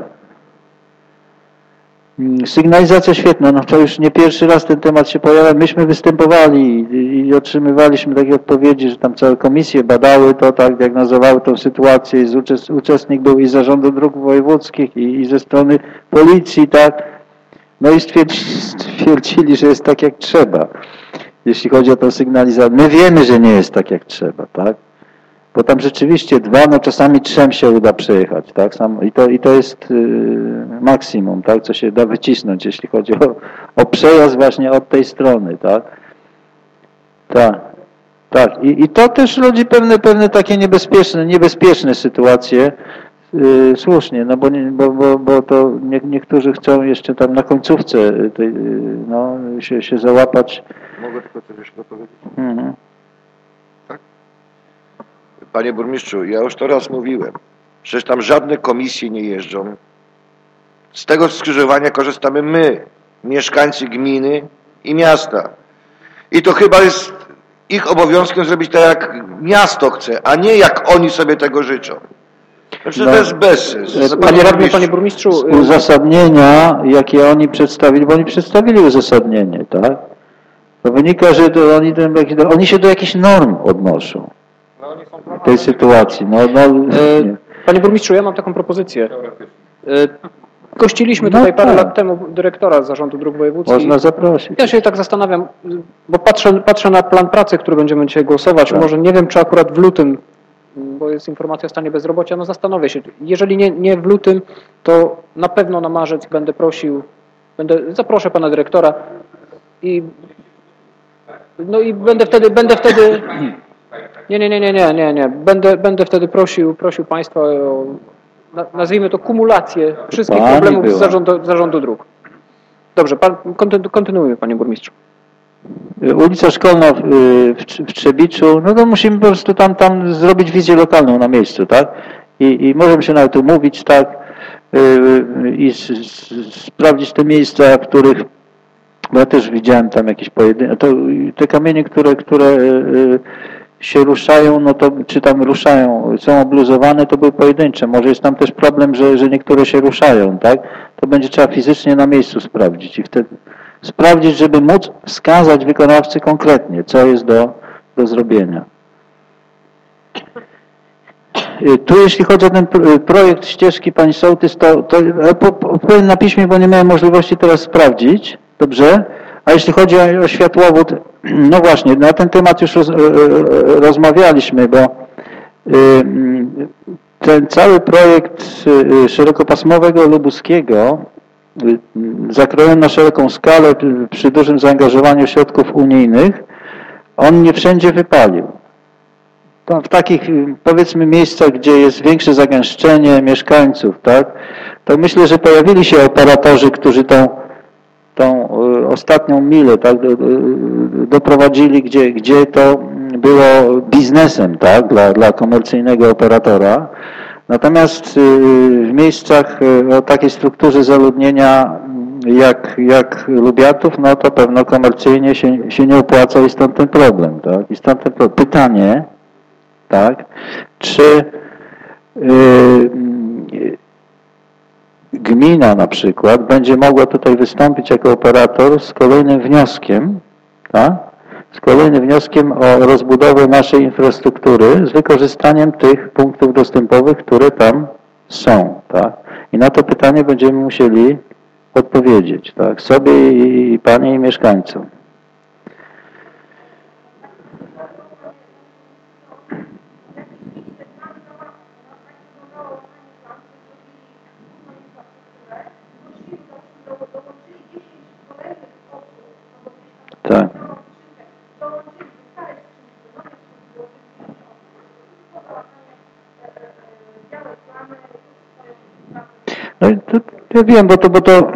Sygnalizacja świetna, no to już nie pierwszy raz ten temat się pojawia. Myśmy występowali i, i otrzymywaliśmy takie odpowiedzi, że tam całe komisje badały to, tak, diagnozowały tą sytuację. I uczest, uczestnik był i z Zarządu Dróg Wojewódzkich i, i ze strony policji, tak. No i stwierdzili, stwierdzili, że jest tak jak trzeba. Jeśli chodzi o tę sygnalizację. My wiemy, że nie jest tak jak trzeba, tak? Bo tam rzeczywiście dwa, no czasami trzem się uda przejechać, tak? Sam, i, to, I to jest yy, maksimum, tak? Co się da wycisnąć, jeśli chodzi o, o przejazd właśnie od tej strony, tak? Tak, tak. I, i to też rodzi pewne, pewne takie niebezpieczne, niebezpieczne sytuacje. Yy, słusznie, no bo, nie, bo, bo, bo to nie, niektórzy chcą jeszcze tam na końcówce tej, yy, no, się, się załapać. Mogę tylko coś jeszcze powiedzieć? Mhm. Tak? Panie burmistrzu, ja już to raz mówiłem. Przecież tam żadne komisje nie jeżdżą. Z tego skrzyżowania korzystamy my, mieszkańcy gminy i miasta. I to chyba jest ich obowiązkiem zrobić tak, jak miasto chce, a nie jak oni sobie tego życzą. Znaczy to jest bezsens. Panie radny, panie burmistrzu... Z uzasadnienia, jakie oni przedstawili, bo oni przedstawili uzasadnienie, tak? To wynika, że to oni, oni się do jakichś norm odnoszą w tej sytuacji. No, no, panie burmistrzu, ja mam taką propozycję. Gościliśmy no tutaj parę tak. lat temu dyrektora Zarządu Dróg Wojewódzkich. Można zaprosić. Ja się tak zastanawiam, bo patrzę, patrzę na plan pracy, który będziemy dzisiaj głosować. Tak. Może nie wiem, czy akurat w lutym, bo jest informacja o stanie bezrobocia, no zastanowię się. Jeżeli nie, nie w lutym, to na pewno na marzec będę prosił, będę, zaproszę pana dyrektora i no i będę wtedy, będę wtedy, nie, nie, nie, nie, nie, nie, nie, będę, będę wtedy prosił, prosił państwa o, nazwijmy to, kumulację wszystkich Pani problemów była. z zarządu, zarządu dróg. Dobrze, pan, kontynu, kontynuujmy, panie burmistrzu. Ulica Szkolna w, w, w Trzebiczu, no to musimy po prostu tam, tam zrobić wizję lokalną na miejscu, tak? I, i możemy się nawet umówić, tak? I s, s, sprawdzić te miejsca, w których, bo ja też widziałem tam jakieś pojedyncze, to te kamienie, które, które się ruszają, no to czy tam ruszają, są obluzowane, to były pojedyncze. Może jest tam też problem, że, że niektóre się ruszają, tak? To będzie trzeba fizycznie na miejscu sprawdzić i wtedy sprawdzić, żeby móc wskazać wykonawcy konkretnie, co jest do, do zrobienia. Tu jeśli chodzi o ten projekt ścieżki pani sołtys, to, to powiem na piśmie, bo nie miałem możliwości teraz sprawdzić, dobrze? A jeśli chodzi o, o światłowód, no właśnie, na ten temat już roz, rozmawialiśmy, bo ten cały projekt szerokopasmowego lubuskiego zakrojony na szeroką skalę przy dużym zaangażowaniu środków unijnych, on nie wszędzie wypalił. To w takich, powiedzmy, miejscach, gdzie jest większe zagęszczenie mieszkańców, tak, to myślę, że pojawili się operatorzy, którzy tą, tą ostatnią milę, tak, doprowadzili, gdzie, gdzie to było biznesem, tak, dla, dla komercyjnego operatora. Natomiast w miejscach o takiej strukturze zaludnienia jak, jak Lubiatów, no to pewno komercyjnie się, się nie opłaca i stąd ten problem, tak? I stąd ten problem. Pytanie, tak, czy yy, gmina na przykład będzie mogła tutaj wystąpić jako operator z kolejnym wnioskiem, tak? Z kolejnym wnioskiem o rozbudowę naszej infrastruktury z wykorzystaniem tych punktów dostępowych, które tam są, tak? I na to pytanie będziemy musieli odpowiedzieć, tak? Sobie i, i panie i mieszkańcom. Tak. No i to, ja wiem, bo to, bo to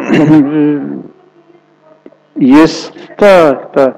jest, tak, tak.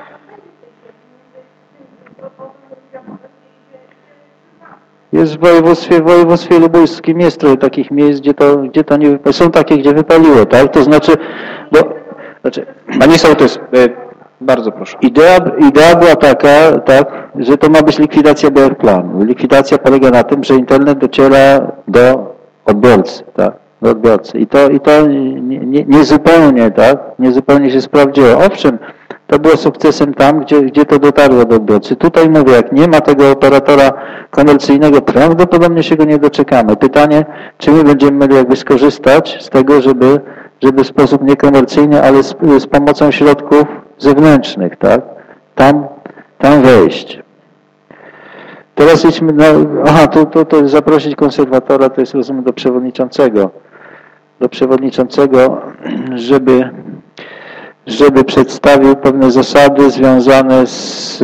Jest w województwie, w województwie lubuskim jest trochę takich miejsc, gdzie to, gdzie to nie wypaliło. Są takie, gdzie wypaliło, tak? To znaczy, bo, znaczy, panie sołtys, bardzo proszę. Idea, idea była taka, tak, że to ma być likwidacja B R planu. Likwidacja polega na tym, że internet dociera do odbiorcy, tak, do odbiorcy. I to, i to nie, nie, nie zupełnie, tak, nie zupełnie się sprawdziło. Owszem, to było sukcesem tam, gdzie, gdzie to dotarło do odbiorcy. Tutaj mówię, jak nie ma tego operatora komercyjnego, prawdopodobnie się go nie doczekamy. Pytanie, czy my będziemy mieli jakby skorzystać z tego, żeby, żeby w sposób niekomercyjny, ale z, z pomocą środków zewnętrznych, tak, tam, tam wejść. Teraz jedźmy, no, aha, to, to, to zaprosić konserwatora, to jest, rozumiem, do przewodniczącego, do przewodniczącego, żeby, żeby przedstawił pewne zasady związane z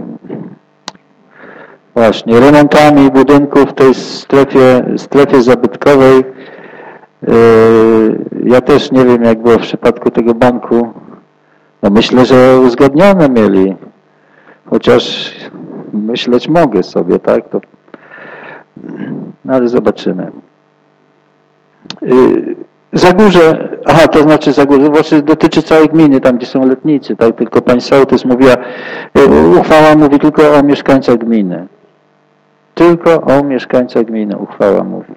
właśnie remontami budynków w tej strefie, strefie zabytkowej. Ja też nie wiem, jak było w przypadku tego banku. No myślę, że uzgodnione mieli, chociaż myśleć mogę sobie, tak? To, no ale zobaczymy. Zagórze, aha, to znaczy Zagórze, właśnie dotyczy całej gminy, tam gdzie są letnicy, tak? Tylko pani sołtys mówiła, uchwała mówi tylko o mieszkańcach gminy. Tylko o mieszkańcach gminy uchwała mówi.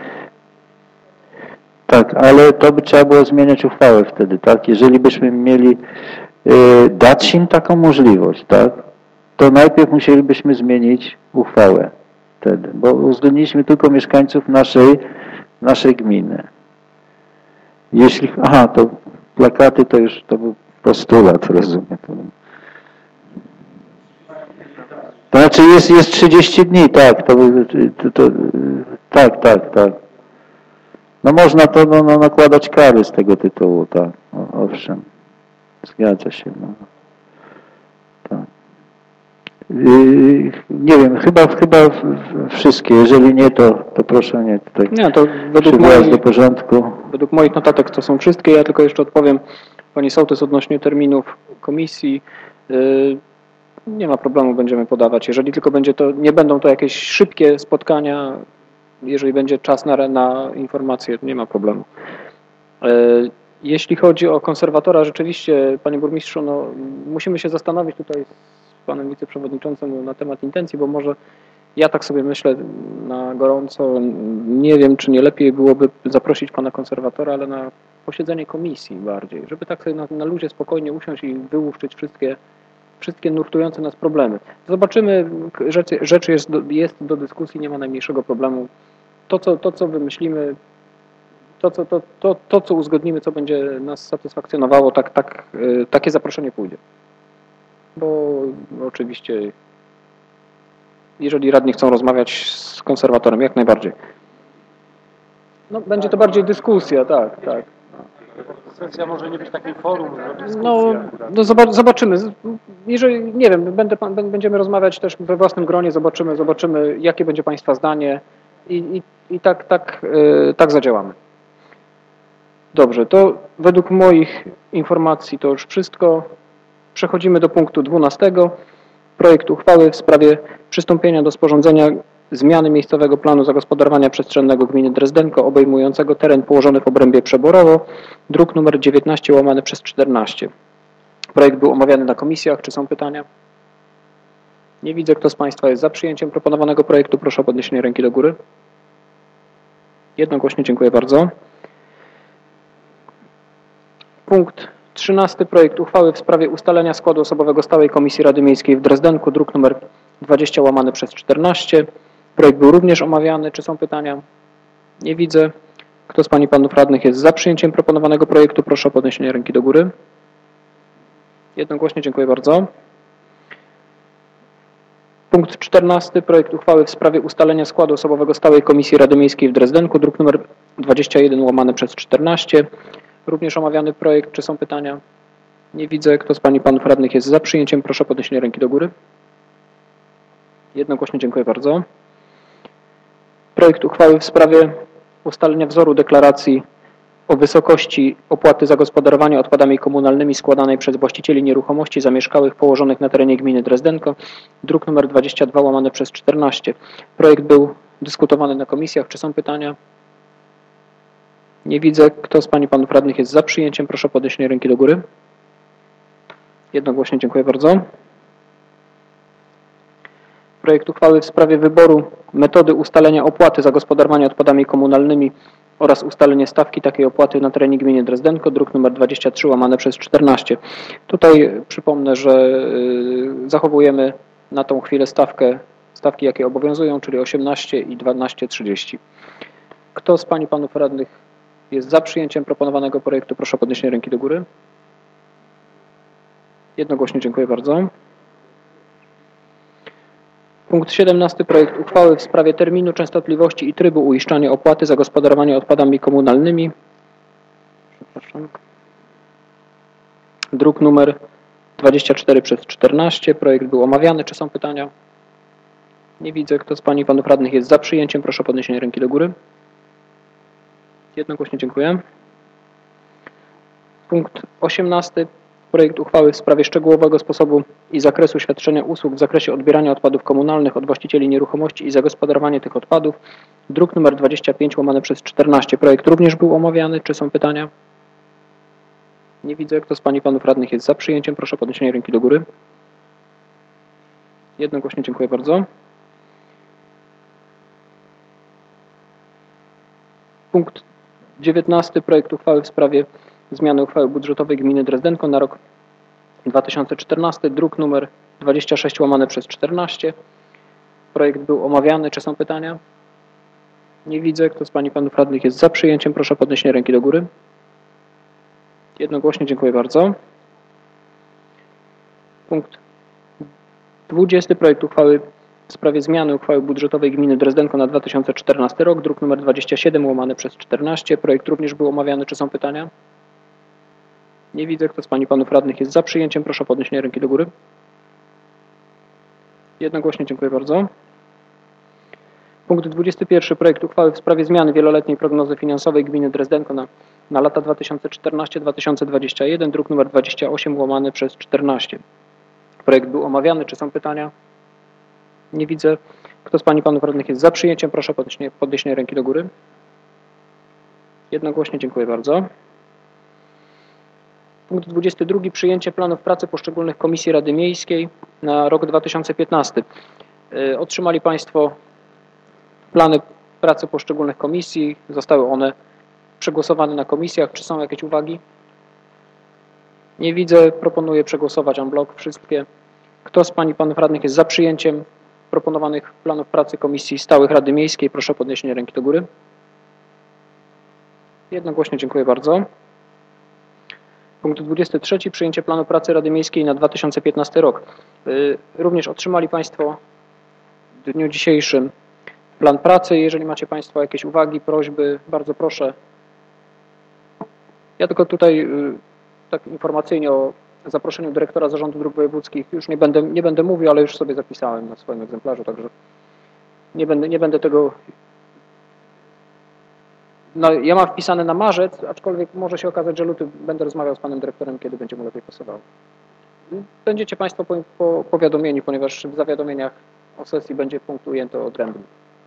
Tak, ale to by trzeba było zmieniać uchwałę wtedy, tak? Jeżeli byśmy mieli y, dać im taką możliwość, tak? To najpierw musielibyśmy zmienić uchwałę wtedy, bo uwzględniliśmy tylko mieszkańców naszej, naszej gminy. Jeśli, aha, to plakaty to już to był postulat, rozumiem. To znaczy jest, jest trzydzieści dni, tak, to, to, to, tak, tak, tak. No można to no, no, nakładać kary z tego tytułu, tak, o, owszem, zgadza się. No. Tak. Yy, nie wiem, chyba, chyba wszystkie, jeżeli nie, to, to proszę nie tutaj nie, to według moich, do porządku. Według moich notatek to są wszystkie, ja tylko jeszcze odpowiem pani sołtys odnośnie terminów komisji. Yy, nie ma problemu, będziemy podawać, jeżeli tylko będzie to, nie będą to jakieś szybkie spotkania, jeżeli będzie czas na, na informacje, nie ma problemu. Jeśli chodzi o konserwatora, rzeczywiście, panie burmistrzu, no, musimy się zastanowić tutaj z panem wiceprzewodniczącym na temat intencji, bo może ja tak sobie myślę na gorąco, nie wiem, czy nie lepiej byłoby zaprosić pana konserwatora, ale na posiedzenie komisji bardziej, żeby tak sobie na, na luzie spokojnie usiąść i wyłuszczyć wszystkie wszystkie nurtujące nas problemy. Zobaczymy, rzeczy, rzeczy jest, do, jest do dyskusji, nie ma najmniejszego problemu. To, co, to, co wymyślimy, to co, to, to, to, co uzgodnimy, co będzie nas satysfakcjonowało, tak, tak, yy, takie zaproszenie pójdzie. Bo oczywiście, jeżeli radni chcą rozmawiać z konserwatorem, jak najbardziej. No, będzie to bardziej dyskusja, tak, tak. Sesja może nie być takim forum, no, no zobaczymy. Jeżeli, nie wiem, będę, będziemy rozmawiać też we własnym gronie, zobaczymy, zobaczymy, jakie będzie państwa zdanie i, i, i tak, tak, yy, tak zadziałamy. Dobrze, to według moich informacji to już wszystko. Przechodzimy do punktu dwunastego. Projekt uchwały w sprawie przystąpienia do sporządzenia zmiany miejscowego planu zagospodarowania przestrzennego gminy Drezdenko obejmującego teren położony w obrębie Przeborowo, druk numer dziewiętnaście łamane przez czternaście. Projekt był omawiany na komisjach. Czy są pytania? Nie widzę. Kto z państwa jest za przyjęciem proponowanego projektu? Proszę o podniesienie ręki do góry. Jednogłośnie, dziękuję bardzo. Punkt trzynasty. Projekt uchwały w sprawie ustalenia składu osobowego Stałej Komisji Rady Miejskiej w Drezdenku, druk numer dwadzieścia łamane przez czternaście. Projekt był również omawiany. Czy są pytania? Nie widzę. Kto z pań i panów radnych jest za przyjęciem proponowanego projektu? Proszę o podniesienie ręki do góry. Jednogłośnie, dziękuję bardzo. Punkt czternasty. Projekt uchwały w sprawie ustalenia składu osobowego Stałej Komisji Rady Miejskiej w Drezdenku, druk numer dwadzieścia jeden łamane przez czternaście. Również omawiany projekt. Czy są pytania? Nie widzę. Kto z pań i panów radnych jest za przyjęciem? Proszę o podniesienie ręki do góry. Jednogłośnie, dziękuję bardzo. Projekt uchwały w sprawie ustalenia wzoru deklaracji o wysokości opłaty za gospodarowanie odpadami komunalnymi składanej przez właścicieli nieruchomości zamieszkałych położonych na terenie gminy Drezdenko, druk numer dwadzieścia dwa łamane przez czternaście. Projekt był dyskutowany na komisjach. Czy są pytania? Nie widzę. Kto z pań i panów radnych jest za przyjęciem? Proszę o podniesienie ręki do góry. Jednogłośnie, dziękuję bardzo. Projekt uchwały w sprawie wyboru metody ustalenia opłaty za gospodarowanie odpadami komunalnymi oraz ustalenie stawki takiej opłaty na terenie gminy Drezdenko, druk numer dwadzieścia trzy łamane przez czternaście. Tutaj przypomnę, że zachowujemy na tą chwilę stawkę, stawki jakie obowiązują, czyli osiemnaście i dwanaście trzydzieści. Kto z pań i panów radnych jest za przyjęciem proponowanego projektu? Proszę o podniesienie ręki do góry. Jednogłośnie, dziękuję bardzo. Punkt siedemnasty. Projekt uchwały w sprawie terminu, częstotliwości i trybu uiszczania opłaty za gospodarowanie odpadami komunalnymi. Przepraszam. Druk numer dwadzieścia cztery przez czternaście. Projekt był omawiany. Czy są pytania? Nie widzę. Kto z pań i panów radnych jest za przyjęciem? Proszę o podniesienie ręki do góry. Jednogłośnie, dziękuję. Punkt osiemnasty. Projekt uchwały w sprawie szczegółowego sposobu i zakresu świadczenia usług w zakresie odbierania odpadów komunalnych od właścicieli nieruchomości i zagospodarowanie tych odpadów. Druk numer dwadzieścia pięć łamane przez czternaście. Projekt również był omawiany. Czy są pytania? Nie widzę. Kto z pań i panów radnych jest za przyjęciem? Proszę o podniesienie ręki do góry. Jednogłośnie, dziękuję bardzo. Punkt dziewiętnasty. Projekt uchwały w sprawie zmiany uchwały budżetowej gminy Drezdenko na rok dwa tysiące czternasty, druk numer dwadzieścia sześć łamane przez czternaście. Projekt był omawiany. Czy są pytania? Nie widzę. Kto z Pań i Panów Radnych jest za przyjęciem? Proszę o podniesienie ręki do góry. Jednogłośnie. Dziękuję bardzo. Punkt dwudziesty. Projekt uchwały w sprawie zmiany uchwały budżetowej gminy Drezdenko na dwa tysiące czternasty rok, druk numer dwadzieścia siedem łamane przez czternaście. Projekt również był omawiany. Czy są pytania? Nie widzę. Kto z Pań i Panów Radnych jest za przyjęciem? Proszę o podniesienie ręki do góry. Jednogłośnie. Dziękuję bardzo. Punkt dwudziesty pierwszy. Projekt uchwały w sprawie zmiany wieloletniej prognozy finansowej gminy Drezdenko na, na lata dwa tysiące czternasty do dwa tysiące dwudziestego pierwszego, druk numer dwadzieścia osiem łamane przez czternaście. Projekt był omawiany. Czy są pytania? Nie widzę. Kto z Pań i Panów Radnych jest za przyjęciem? Proszę o podniesienie, podniesienie ręki do góry. Jednogłośnie. Dziękuję bardzo. Punkt dwudziesty drugi. Przyjęcie planów pracy poszczególnych komisji Rady Miejskiej na rok dwa tysiące piętnasty. Otrzymali Państwo plany pracy poszczególnych komisji. Zostały one przegłosowane na komisjach. Czy są jakieś uwagi? Nie widzę. Proponuję przegłosować en bloc wszystkie. Kto z Pań i Panów Radnych jest za przyjęciem proponowanych planów pracy Komisji Stałych Rady Miejskiej? Proszę o podniesienie ręki do góry. Jednogłośnie. Dziękuję bardzo. Punkt dwudziesty trzeci. Przyjęcie planu pracy Rady Miejskiej na dwa tysiące piętnasty rok. Również otrzymali Państwo w dniu dzisiejszym plan pracy. Jeżeli macie Państwo jakieś uwagi, prośby, bardzo proszę. Ja tylko tutaj tak informacyjnie o zaproszeniu dyrektora Zarządu Dróg Wojewódzkich już nie będę, nie będę mówił, ale już sobie zapisałem na swoim egzemplarzu, także nie będę, nie będę tego... No, ja mam wpisane na marzec, aczkolwiek może się okazać, że luty będę rozmawiał z panem dyrektorem, kiedy będzie mu lepiej pasowało. Będziecie Państwo po, po, powiadomieni, ponieważ w zawiadomieniach o sesji będzie punkt ujęty odrębny.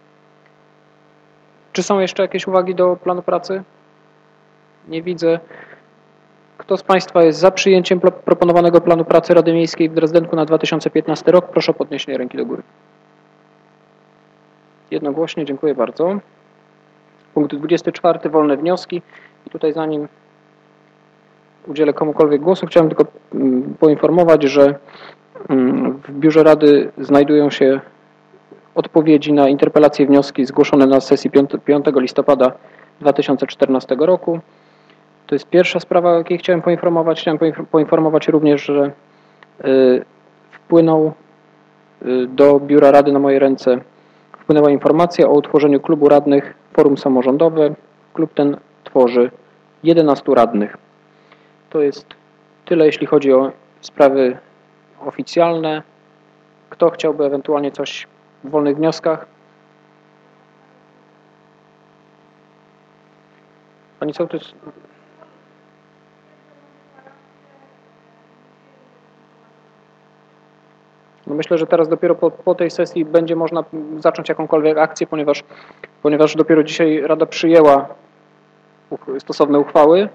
Czy są jeszcze jakieś uwagi do planu pracy? Nie widzę. Kto z Państwa jest za przyjęciem proponowanego planu pracy Rady Miejskiej w Drezdenku na dwa tysiące piętnasty rok? Proszę o podniesienie ręki do góry. Jednogłośnie. Dziękuję bardzo. Punkt dwudziesty czwarty. Wolne wnioski. I tutaj zanim udzielę komukolwiek głosu, chciałem tylko poinformować, że w Biurze Rady znajdują się odpowiedzi na interpelacje i wnioski zgłoszone na sesji piątego listopada dwa tysiące czternastego roku. To jest pierwsza sprawa, o jakiej chciałem poinformować. Chciałem poinformować również, że wpłynął do Biura Rady na moje ręce wpłynęła informacja o utworzeniu klubu radnych Forum Samorządowe. Klub ten tworzy jedenastu radnych. To jest tyle, jeśli chodzi o sprawy oficjalne. Kto chciałby ewentualnie coś w wolnych wnioskach? Pani sołtys. No myślę, że teraz dopiero po, po tej sesji będzie można zacząć jakąkolwiek akcję, ponieważ, ponieważ dopiero dzisiaj Rada przyjęła stosowne uchwały.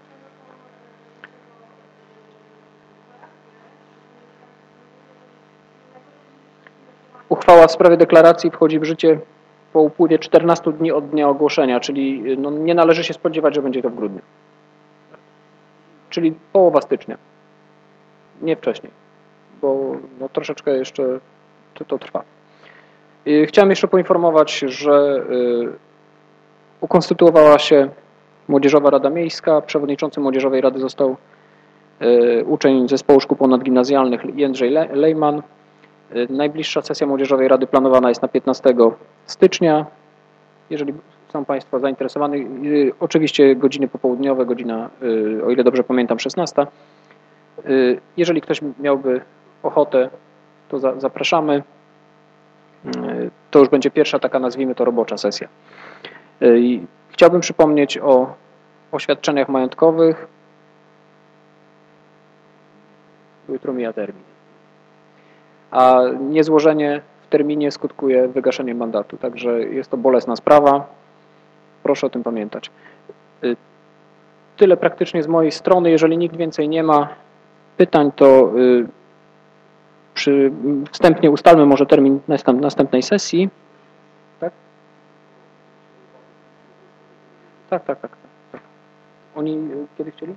Uchwała w sprawie deklaracji wchodzi w życie po upływie czternastu dni od dnia ogłoszenia, czyli no nie należy się spodziewać, że będzie to w grudniu. Czyli połowa stycznia, nie wcześniej, bo no troszeczkę jeszcze to, to trwa. Chciałem jeszcze poinformować, że ukonstytuowała się Młodzieżowa Rada Miejska. Przewodniczącym Młodzieżowej Rady został uczeń Zespołu Szkół Ponadgimnazjalnych Jędrzej Lejman. Najbliższa sesja Młodzieżowej Rady planowana jest na piętnastego stycznia. Jeżeli są Państwo zainteresowani, oczywiście godziny popołudniowe, godzina, o ile dobrze pamiętam, szesnasta. Jeżeli ktoś miałby ochotę, to za, zapraszamy. To już będzie pierwsza taka, nazwijmy to, robocza sesja. I chciałbym przypomnieć o oświadczeniach majątkowych. Jutro mija termin. A niezłożenie w terminie skutkuje wygaszeniem mandatu. Także jest to bolesna sprawa. Proszę o tym pamiętać. Tyle praktycznie z mojej strony. Jeżeli nikt więcej nie ma pytań, to przy wstępnie ustalmy może termin następnej sesji. Tak? Tak, tak, tak. tak. Oni y, kiedy chcieli?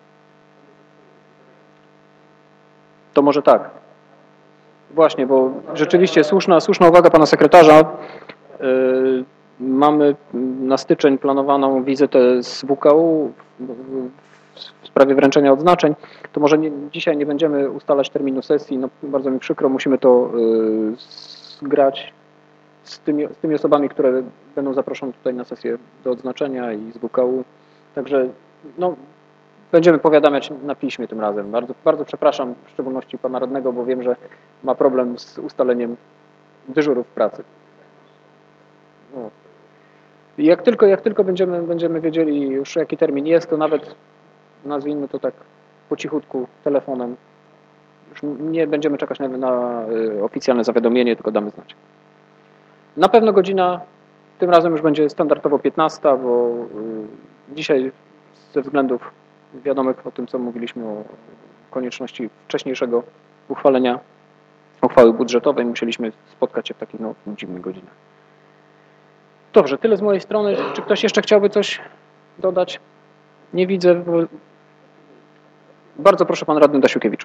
To może tak. Właśnie, bo rzeczywiście słuszna, słuszna uwaga pana sekretarza. Yy, mamy na styczeń planowaną wizytę z W K U w sprawie wręczenia odznaczeń. To może nie, dzisiaj nie będziemy ustalać terminu sesji. No, bardzo mi przykro, musimy to yy, zgrać z tymi, z tymi osobami, które będą zaproszone tutaj na sesję do odznaczenia i z W K U. Także no, będziemy powiadamiać na piśmie tym razem. Bardzo, bardzo przepraszam w szczególności pana radnego, bo wiem, że ma problem z ustaleniem dyżurów pracy. No. I jak tylko, jak tylko będziemy, będziemy wiedzieli już jaki termin jest, to nawet nazwijmy to tak po cichutku telefonem. Już nie będziemy czekać na, na oficjalne zawiadomienie, tylko damy znać. Na pewno godzina tym razem już będzie standardowo piętnasta, bo dzisiaj ze względów wiadomych o tym, co mówiliśmy o konieczności wcześniejszego uchwalenia uchwały budżetowej, musieliśmy spotkać się w takich no, dziwnych godzinach. Dobrze, tyle z mojej strony. Czy ktoś jeszcze chciałby coś dodać? Nie widzę. Bo... Bardzo proszę, pan radny Dasiukiewicz.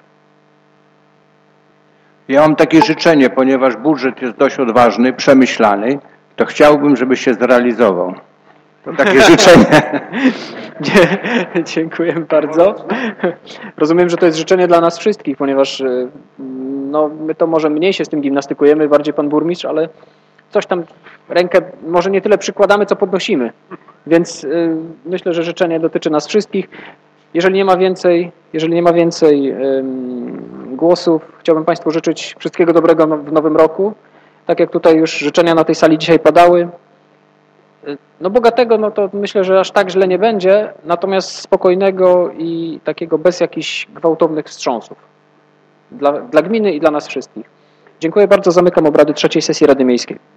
Ja mam takie życzenie, ponieważ budżet jest dość odważny, przemyślany, to chciałbym, żeby się zrealizował. To takie życzenie. Dziękuję bardzo. Rozumiem, że to jest życzenie dla nas wszystkich, ponieważ no, my to może mniej się z tym gimnastykujemy, bardziej pan burmistrz, ale coś tam rękę może nie tyle przykładamy, co podnosimy. Więc y, myślę, że życzenie dotyczy nas wszystkich. Jeżeli nie ma więcej, jeżeli nie ma więcej y, głosów, chciałbym państwu życzyć wszystkiego dobrego w nowym roku. Tak jak tutaj już życzenia na tej sali dzisiaj padały. No bogatego, no to myślę, że aż tak źle nie będzie, natomiast spokojnego i takiego bez jakichś gwałtownych wstrząsów. Dla, dla gminy i dla nas wszystkich. Dziękuję bardzo, zamykam obrady trzeciej sesji Rady Miejskiej.